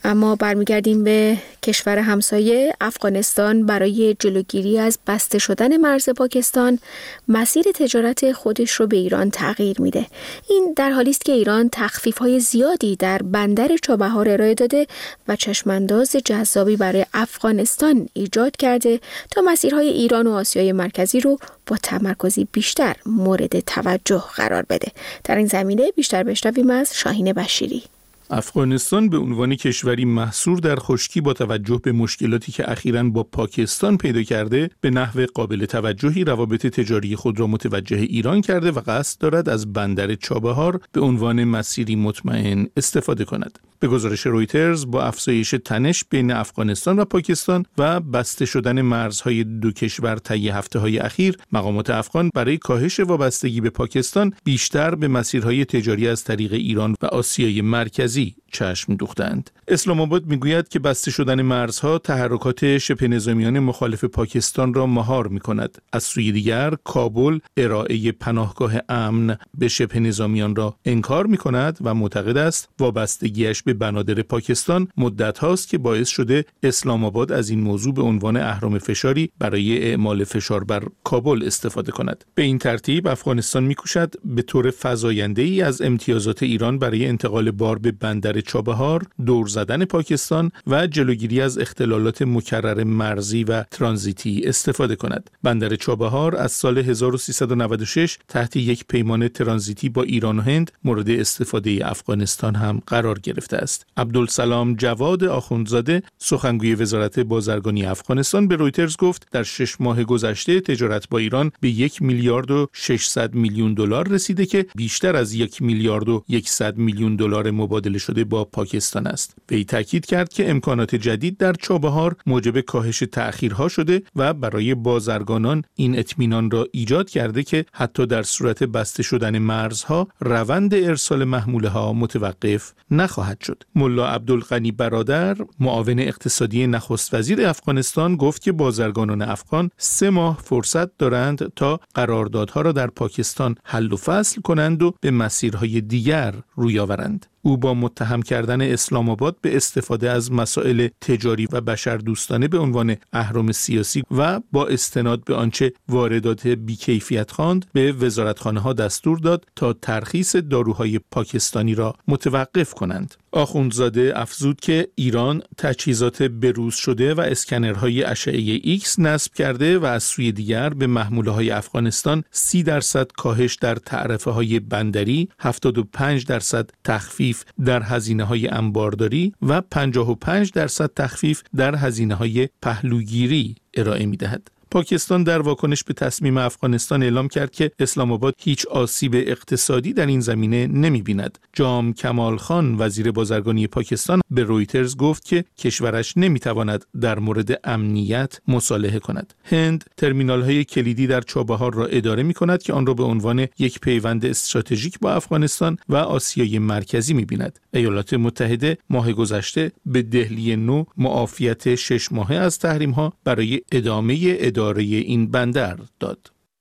اما برمیگردیم به کشور همسایه. افغانستان برای جلوگیری از بسته شدن مرز پاکستان مسیر تجارت خودش رو به ایران تغییر میده. این در حالی است که ایران تخفیف‌های زیادی در بندر چابهار ارائه داده و چشمانداز جذابی برای افغانستان ایجاد کرده تا مسیرهای ایران و آسیای مرکزی رو با تمرکزی بیشتر مورد توجه قرار بده. در این زمینه بیشتر بشنویم از شاهین بشیری. افغانستان به عنوان کشوری محصور در خشکی با توجه به مشکلاتی که اخیراً با پاکستان پیدا کرده به نحو قابل توجهی روابط تجاری خود را متوجه ایران کرده و قصد دارد از بندر چابهار به عنوان مسیری مطمئن استفاده کند. به گزارش رویترز با افزایش تنش بین افغانستان و پاکستان و بسته شدن مرزهای دو کشور طی هفته‌های اخیر، مقامات افغان برای کاهش وابستگی به پاکستان بیشتر به مسیرهای تجاری از طریق ایران و آسیای مرکزی چشم دوختند. اسلام آباد میگوید که بسته شدن مرزها تحرکات شبه نظامیان مخالف پاکستان را مهار می‌کند. از سوی دیگر کابل ارائه پناهگاه امن به شبه نظامیان را انکار می‌کند و معتقد است وابستگیش به بنادر پاکستان مدت هاست که باعث شده اسلام آباد از این موضوع به عنوان اهرم فشاری برای اعمال فشار بر کابل استفاده کند. به این ترتیب افغانستان می‌کوشد به طور فزاینده‌ای از امتیازات ایران برای انتقال بار به بندر چابهار، دور زدن پاکستان و جلوگیری از اختلالات مکرر مرزی و ترانزیتی استفاده کند. بندر چابهار از سال هزار و سیصد و نود و شش تحت یک پیمان ترانزیتی با ایران و هند مورد استفاده افغانستان هم قرار گرفته است. عبدالسلام جواد آخوندزاده سخنگوی وزارت بازرگانی افغانستان به رویترز گفت در شش ماه گذشته تجارت با ایران به یک میلیارد و ششصد میلیون دلار رسیده که بیشتر از یک میلیارد و صد میلیون دلار مبادله شده با پاکستان است. وی تاکید کرد که امکانات جدید در چابهار موجب کاهش تأخیرها شده و برای بازرگانان این اطمینان را ایجاد کرده که حتی در صورت بسته شدن مرزها روند ارسال محموله ها متوقف نخواهد شد. ملا عبدالغنی برادر معاون اقتصادی نخست وزیر افغانستان گفت که بازرگانان افغان سه ماه فرصت دارند تا قراردادها را در پاکستان حل و فصل کنند و به مسیرهای دیگر روی آورند. او با متهم کردن اسلام آباد به استفاده از مسائل تجاری و بشردوستانه به عنوان اهرم سیاسی و با استناد به آنچه واردات بیکیفیت خواند به وزارتخانه‌ها دستور داد تا ترخیص داروهای پاکستانی را متوقف کنند. آخوندزاده افزود که ایران تجهیزات بروز شده و اسکنرهای اشعه ایکس نصب کرده و از سوی دیگر به محموله‌های افغانستان سی درصد کاهش در تعرفه‌های بندری، هفتاد و پنج درصد تخفیف در هزینه‌های انبارداری و پنجاه و پنج درصد تخفیف در هزینه‌های پهلوگیری ارائه می‌دهد. پاکستان در واکنش به تصمیم افغانستان اعلام کرد که اسلام آباد هیچ آسیب اقتصادی در این زمینه نمی‌بیند. جام کمال خان وزیر بازرگانی پاکستان به رویترز گفت که کشورش نمی‌تواند در مورد امنیت مصالحه کند. هند ترمینال‌های کلیدی در چابهار را اداره می‌کند که آن را به عنوان یک پیوند استراتژیک با افغانستان و آسیای مرکزی می‌بیند. ایالات متحده ماه گذشته به دهلی نو معافیت شش ماهه از تحریم‌ها برای ادامه اداره این بندر داد.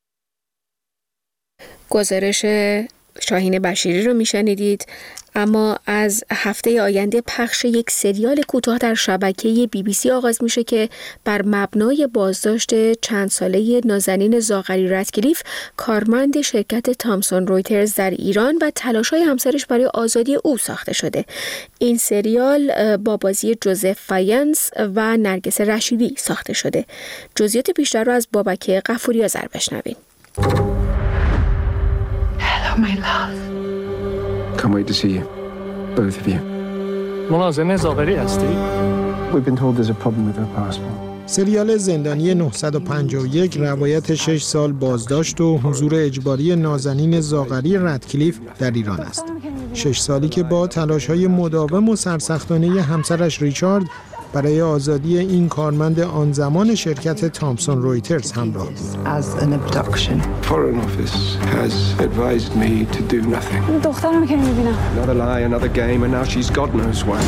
گزارش شاهین بشیری رو میشنیدید. اما از هفته آینده پخش یک سریال کوتاه در شبکه بی بی سی آغاز میشه که بر مبنای بازداشت چند ساله نازنین زاغری رتکلیف، کارمند شرکت تامسون رویترز در ایران و تلاش‌های همسرش برای آزادی او ساخته شده. این سریال با بازی جوزف فاینس و نرگس رشیدی ساخته شده. جزئیات بیشتر رو از بابک غفوری آذر بشنویم. Hello my love. Can't wait to see you, both of you. منازنه زاغری هستی؟ We've been told there's a problem with her passport. سریال زندانی نهصد و پنجاه و یک روایت شش سال بازداشت و حضور اجباری نازنین زاغری رتکلیف در ایران است. شش سالی که با تلاش‌های مداوم و سرسختانه همسرش ریچارد برای آزادی این کارمند آن زمان شرکت تامسون رویترز همراه بود. As an abduction. Foreign Office has advised me to do nothing. دخترم که می‌بینم. Another lie, another game, and now she's God knows where.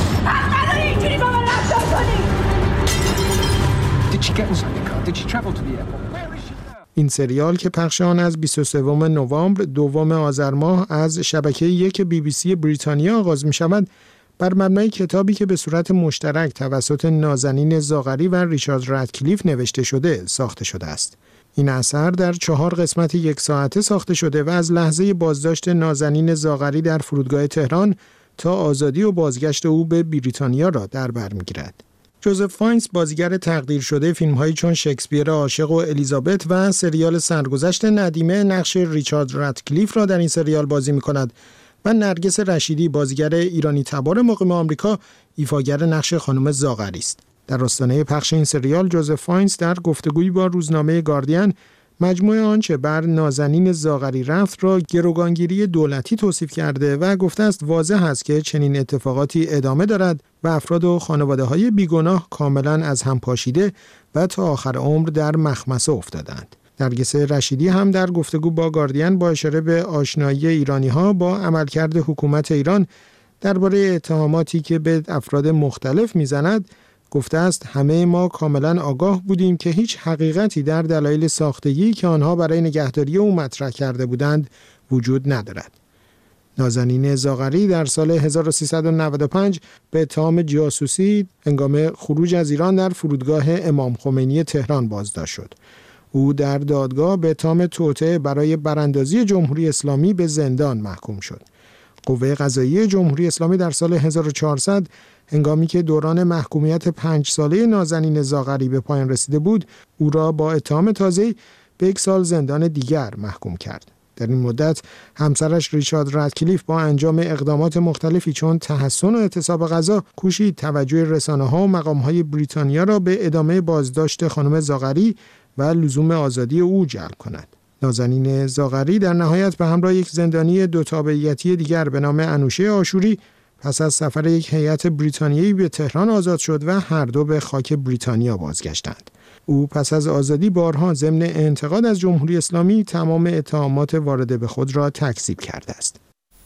Did she get inside the car? Did she travel to the airport? Where is she now? این سریال که پخش آن از بیست و سوم نوامبر دوم آذر ماه از شبکه یک بی بی سی بریتانیا آغاز می شود، بر مبنای کتابی که به صورت مشترک توسط نازنین زاغری و ریچارد رادکلیف نوشته شده ساخته شده است. این اثر در چهار قسمت یک ساعته ساخته شده و از لحظه بازداشت نازنین زاغری در فرودگاه تهران تا آزادی و بازگشت او به بریتانیا را در بر می‌گیرد. جوزف فاینز بازیگر تقدیر شده فیلم‌هایی چون شکسپیر عاشق و الیزابت و سریال سرگذشت ندیمه نقش ریچارد رادکلیف را در این سریال بازی می‌کند و نرگس رشیدی بازیگر ایرانی تبار مقیم آمریکا ایفاگر نقش خانم زاغری است. در آستانه پخش این سریال جوزف فاینز در گفتگویی با روزنامه گاردین مجموعه آنچه بر نازنین زاغری رفت را گروگانگیری دولتی توصیف کرده و گفته است واضح است که چنین اتفاقاتی ادامه دارد و افراد و خانواده‌های بیگناه کاملا از هم پاشیده و تا آخر عمر در مخمصه افتادند. نرگس رشیدی هم در گفتگو با گاردین با اشاره به آشنایی ایرانی‌ها با عملکرد حکومت ایران درباره اتهاماتی که به افراد مختلف می‌زند گفته است همه ما کاملا آگاه بودیم که هیچ حقیقتی در دلایل ساختگی که آنها برای نگهداری او مطرح کرده بودند وجود ندارد. نازنین زاغری در سال هزار و سیصد و نود و پنج به اتهام جاسوسی هنگام خروج از ایران در فرودگاه امام خمینی تهران بازداشت شد. او در دادگاه به اتهام توطئه برای براندازی جمهوری اسلامی به زندان محکوم شد. قوه قضاییه جمهوری اسلامی در سال هزار و چهارصد هنگامی که دوران محکومیت پنج ساله نازنین زاغری به پایان رسیده بود، او را با اتهام تازه‌ای به یک سال زندان دیگر محکوم کرد. در این مدت همسرش ریچارد رادکلیف با انجام اقدامات مختلفی چون تحسن و اعتصاب غذا کوشید توجه رسانه‌ها و مقام‌های بریتانیا را به ادامه بازداشت خانم زاغری و لزوم آزادی او جلب کند. نازنین زاغری در نهایت به همراه یک زندانی دو تابعیتی دیگر به نام انوشه آشوری پس از سفر یک هیئت بریتانیایی به تهران آزاد شد و هر دو به خاک بریتانیا بازگشتند. او پس از آزادی بارها ضمن انتقاد از جمهوری اسلامی تمام اتهامات وارده به خود را تکذیب کرده است.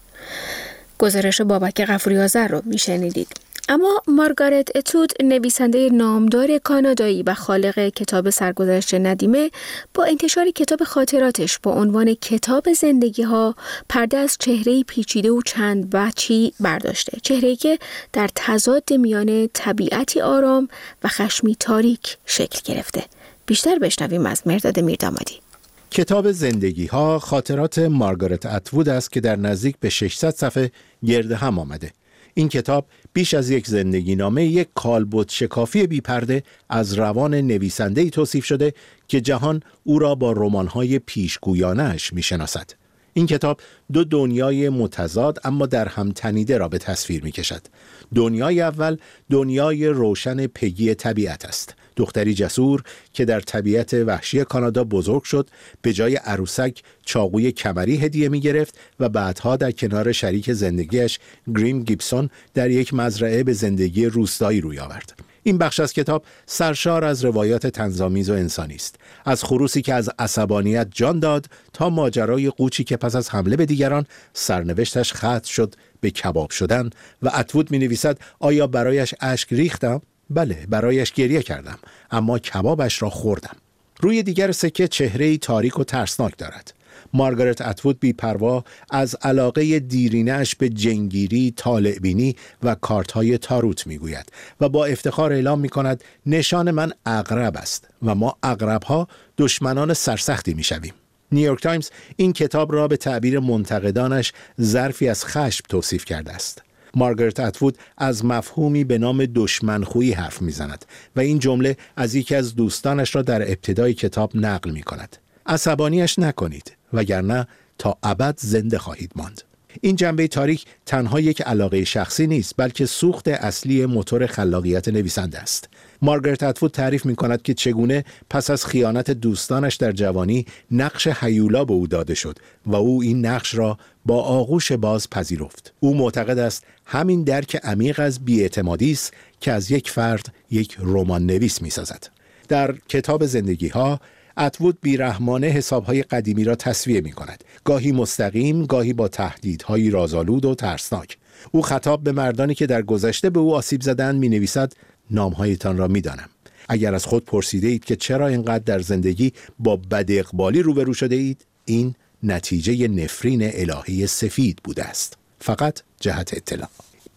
گزارش بابک غفوری آذر رو میشنیدید. اما مارگارت اتوود نویسنده نامدار کانادایی و خالق کتاب سرگذشت ندیمه با انتشار کتاب خاطراتش با عنوان کتاب زندگی ها پرده از چهره‌ای پیچیده و چند وجهی برداشته، چهره‌ای که در تضاد میان طبیعتی آرام و خشمی تاریک شکل گرفته. بیشتر بشنویم از مرداد میردامادی. کتاب زندگی ها خاطرات مارگارت اتوود است که در نزدیک به ششصد صفحه گرد هم آمده. این کتاب بیش از یک زندگی نامه، یک کالبد شکافی بی پرده از روان نویسنده‌ای توصیف شده که جهان او را با رمان‌های پیشگویانه‌اش می‌شناسد. این کتاب دو دنیای متضاد اما در هم تنیده را به تصویر می‌کشد. دنیای اول دنیای روشن پگی طبیعت است. دختری جسور که در طبیعت وحشی کانادا بزرگ شد، به جای عروسک چاقوی کمری هدیه می گرفت و بعدها در کنار شریک زندگیش گریم گیبسون در یک مزرعه به زندگی روستایی روی آورد. این بخش از کتاب سرشار از روایات طنزآمیز و انسانی است، از خروسی که از عصبانیت جان داد تا ماجرای قوچی که پس از حمله به دیگران سرنوشتش ختم شد به کباب شدن و اتوود می نویسد آیا برایش اشک ریختم؟ بله، برایش گریه کردم، اما کبابش را خوردم. روی دیگر سکه چهره‌ای تاریک و ترسناک دارد. مارگارت اتوود بی پروا از علاقه دیرینه‌اش به جنگیری، طالع‌بینی و کارت‌های تاروت میگوید و با افتخار اعلام می‌کند نشان من عقرب است و ما عقرب‌ها دشمنان سرسختی می‌شویم. نیویورک تایمز این کتاب را به تعبیر منتقدانش ظرفی از خشم توصیف کرده است. مارگارت اتوود از مفهومی به نام دشمنخویی حرف میزند و این جمله از یکی از دوستانش را در ابتدای کتاب نقل می کند. عصبانیش نکنید وگرنه تا ابد زنده خواهید ماند. این جنبه تاریک تنها یک علاقه شخصی نیست، بلکه سوخت اصلی موتور خلاقیت نویسنده است. مارگارت اتوود تعریف می کند که چگونه پس از خیانت دوستانش در جوانی نقش هیولا به او داده شد و او این نقش را با آغوش باز پذیرفت. او معتقد است همین درک عمیق از بی‌اعتمادی است که از یک فرد یک رمان نویس می سازد. در کتاب زندگی ها اتوود بیرحمانه حسابهای قدیمی را تسویه می کند، گاهی مستقیم، گاهی با تهدیدهای رازآلود و ترسناک. او خطاب به مردانی که در گذشته به او آسیب زدند می نویسد نامهایتان را می دانم. اگر از خود پرسیده اید که چرا اینقدر در زندگی با بد اقبالی روبرو شده اید، این نتیجه نفرین الهی سفید بوده است. فقط جهت اطلاع.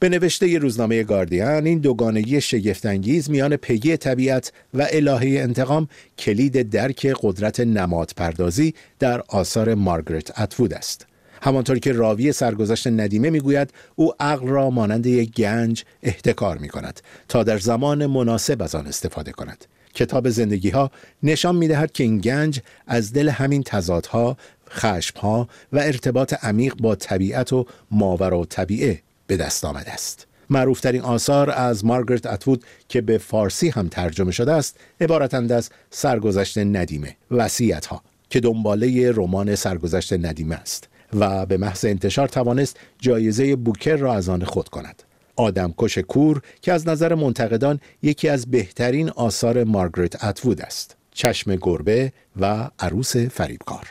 به نوشته روزنامه گاردین، این دوگانگی شگفت‌انگیز میان پگی طبیعت و الهه انتقام کلید درک قدرت نمادپردازی در آثار مارگرت اتوود است. همانطور که راوی سرگذشت ندیمه میگوید، او عقل را مانند یک گنج احتکار می‌کند تا در زمان مناسب از آن استفاده کند. کتاب زندگی ها نشان می‌دهد که این گنج از دل همین تضادها، خشم‌ها و ارتباط عمیق با طبیعت و ماوراء طبیعه به دست آمده است. معروفترین آثار از مارگرت اتوود که به فارسی هم ترجمه شده است، عبارتند از سرگذشت ندیمه، وصیت‌ها، که دنباله رمان سرگذشت ندیمه است و به محض انتشار توانست جایزه بوکر را از آن خود کند. آدمکش کور که از نظر منتقدان یکی از بهترین آثار مارگرت اتوود است. چشم گربه و عروس فریبکار.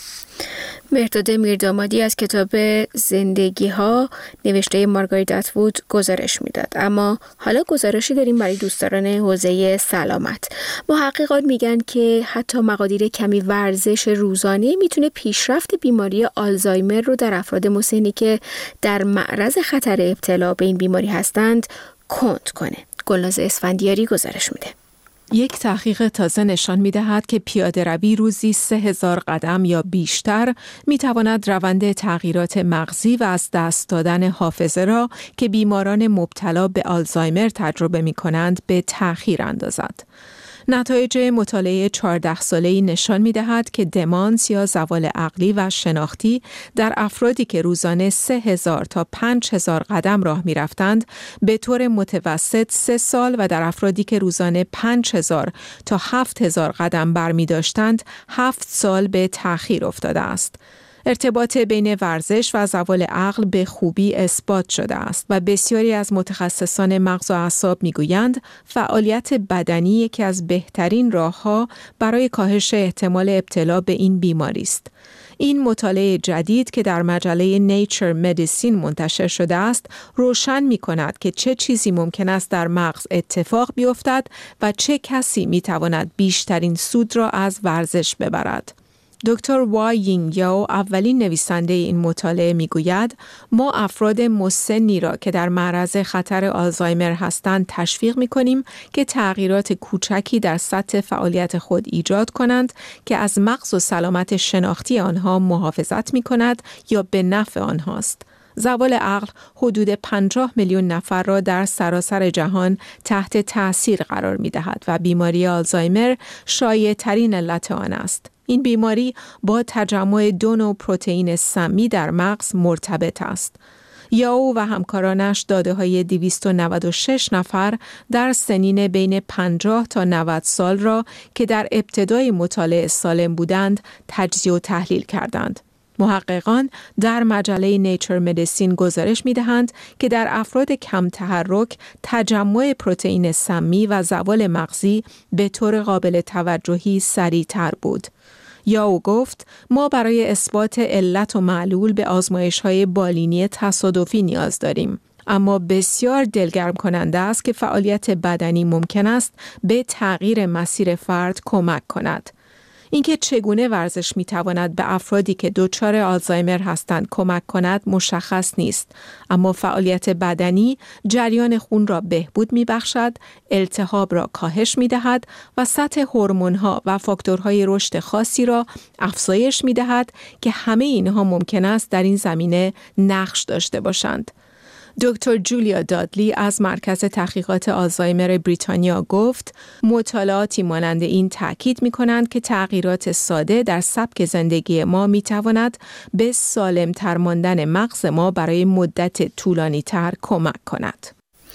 مهرداد میردامادی از کتاب زندگی ها نوشته مارگارت اتوود گزارش میداد. اما حالا گزارشی داریم برای دوستداران حوزه سلامت. محققان میگن که حتی مقادیر کمی ورزش روزانه میتونه پیشرفت بیماری آلزایمر رو در افراد مسنی که در معرض خطر ابتلا به این بیماری هستند کند کنه. گلناز اسفندیاری گزارش میده. یک تحقیق تازه نشان می‌دهد که پیاده روی روزی سه هزار قدم یا بیشتر می‌تواند روند تغییرات مغزی و از دست دادن حافظه را که بیماران مبتلا به آلزایمر تجربه می‌کنند به تأخیر اندازد. نتایج مطالعه چهارده ساله‌ای نشان می‌دهد که دمانس یا زوال عقلی و شناختی در افرادی که روزانه سه هزار تا پنج هزار قدم راه می‌رفتند به طور متوسط سه سال و در افرادی که روزانه پنج هزار تا هفت هزار قدم برمی‌داشتند هفت سال به تأخیر افتاده است. ارتباط بین ورزش و زوال عقل به خوبی اثبات شده است و بسیاری از متخصصان مغز و اعصاب میگویند فعالیت بدنی یکی از بهترین راه‌ها برای کاهش احتمال ابتلا به این بیماری است. این مطالعه جدید که در مجله نیچر مدیسین منتشر شده است، روشن می‌کند که چه چیزی ممکن است در مغز اتفاق بیفتد و چه کسی می‌تواند بیشترین سود را از ورزش ببرد. دکتر وای یینگ یاو اولین نویسنده این مطالعه میگوید ما افراد مسنی را که در معرض خطر آلزایمر هستند تشویق میکنیم که تغییرات کوچکی در سطح فعالیت خود ایجاد کنند که از مغز و سلامت شناختی آنها محافظت میکند یا به نفع آنهاست. زوال عقل حدود پنجاه میلیون نفر را در سراسر جهان تحت تأثیر قرار می‌دهد و بیماری آلزایمر شایع‌ترین علت آن است. این بیماری با تجمع دو نوع پروتئین سمی در مغز مرتبط است. یاو و همکارانش داده‌های دویست و نود و شش نفر در سنین بین پنجاه تا نود سال را که در ابتدای مطالعه سالم بودند تجزیه و تحلیل کردند. محققان در مجله نیچر مدیسین گزارش می‌دهند که در افراد کم تحرک تجمع پروتئین سمی و زوال مغزی به طور قابل توجهی سریع‌تر بود. یاو گفت ما برای اثبات علت و معلول به آزمایش‌های بالینی تصادفی نیاز داریم. اما بسیار دلگرم کننده است که فعالیت بدنی ممکن است به تغییر مسیر فرد کمک کند. اینکه چگونه ورزش میتواند به افرادی که دچار آلزایمر هستند کمک کند مشخص نیست، اما فعالیت بدنی جریان خون را بهبود میبخشد، التهاب را کاهش میدهد و سطح هورمون‌ها و فاکتورهای رشد خاصی را افزایش میدهد که همه اینها ممکن است در این زمینه نقش داشته باشند. دکتر جولیا دادلی از مرکز تحقیقات آلزایمر بریتانیا گفت مطالعاتی مانند این تاکید می‌کنند که تغییرات ساده در سبک زندگی ما می‌تواند به سالم‌تر ماندن مغز ما برای مدت طولانی‌تر کمک کند.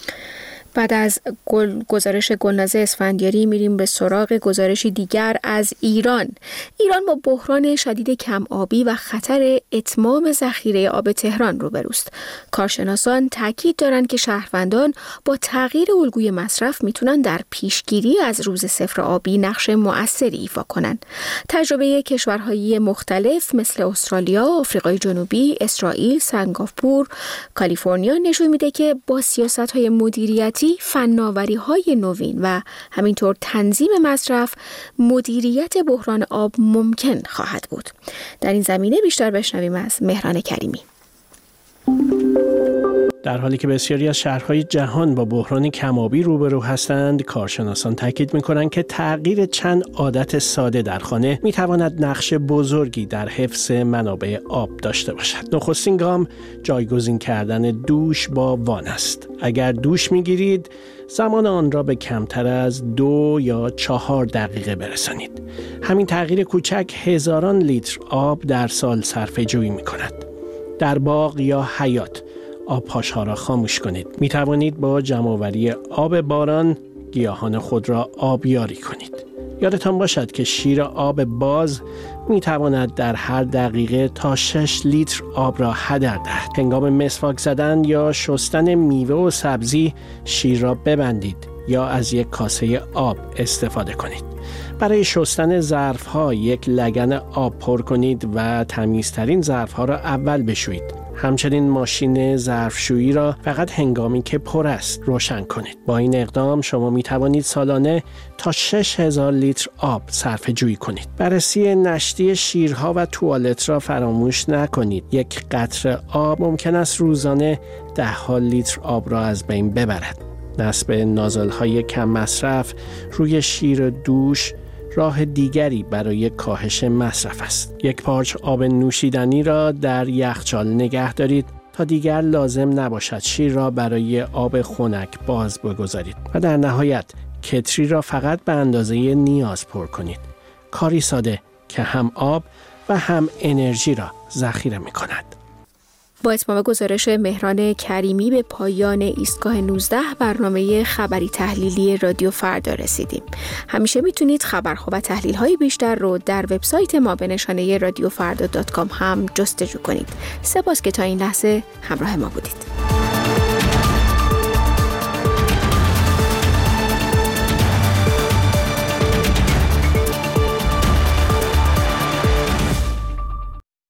بعد از گل... گزارش گلناز اسفندیاری میریم به سراغ گزارشی دیگر از ایران. ایران با بحران شدید کم آبی و خطر اتمام ذخیره آب تهران روبروست. کارشناسان تاکید دارند که شهروندان با تغییر الگوی مصرف میتونن در پیشگیری از روز صفر آبی نقش مؤثری ایفا کنند. تجربه کشورهای مختلف مثل استرالیا، آفریقای جنوبی، اسرائیل، سنگاپور، کالیفرنیا نشون میده که با سیاست‌های مدیریتی، فناوری‌های نوین و همینطور تنظیم مصرف، مدیریت بحران آب ممکن خواهد بود. در این زمینه بیشتر بشنویم از مهران کریمی. در حالی که بسیاری از شهرهای جهان با بحران کم‌آبی روبرو هستند، کارشناسان تاکید می‌کنند که تغییر چند عادت ساده در خانه می‌تواند نقش بزرگی در حفظ منابع آب داشته باشد. نخستین گام جایگزین کردن دوش با وان است. اگر دوش می‌گیرید، زمان آن را به کمتر از دو یا چهار دقیقه برسانید. همین تغییر کوچک هزاران لیتر آب در سال صرفه‌جویی می‌کند. در باغ یا حیاط آبپاش‌ها را خاموش کنید. می توانید با جمع‌آوری آب باران گیاهان خود را آبیاری کنید. یادتان باشد که شیر آب باز می تواند در هر دقیقه تا شش لیتر آب را هدر دهد. هنگام مسواک زدن یا شستن میوه و سبزی شیر را ببندید یا از یک کاسه آب استفاده کنید. برای شستن ظرف‌ها یک لگن آب پر کنید و تمیزترین ظرف‌ها را اول بشویید. همچنین ماشین ظرفشویی را فقط هنگامی که پر است روشن کنید. با این اقدام شما می توانید سالانه تا شش هزار لیتر آب صرفه جویی کنید. بررسی نشتی شیرها و توالت را فراموش نکنید. یک قطره آب ممکن است روزانه ده ها لیتر آب را از بین ببرد. نصب نازل‌های کم مصرف روی شیر دوش راه دیگری برای کاهش مصرف است. یک پارچ آب نوشیدنی را در یخچال نگه دارید تا دیگر لازم نباشد شیر را برای آب خنک باز بگذارید. و در نهایت کتری را فقط به اندازه نیاز پر کنید. کاری ساده که هم آب و هم انرژی را ذخیره می کند. با اتمام گزارش مهران کریمی به پایان ایستگاه نوزده برنامه خبری تحلیلی رادیو فردا رسیدیم. همیشه میتونید خبرها و تحلیل‌های بیشتر رو در وبسایت ما به نشانه رادیو فردا دات کام هم جستجو کنید. سپاس که تا این لحظه همراه ما بودید.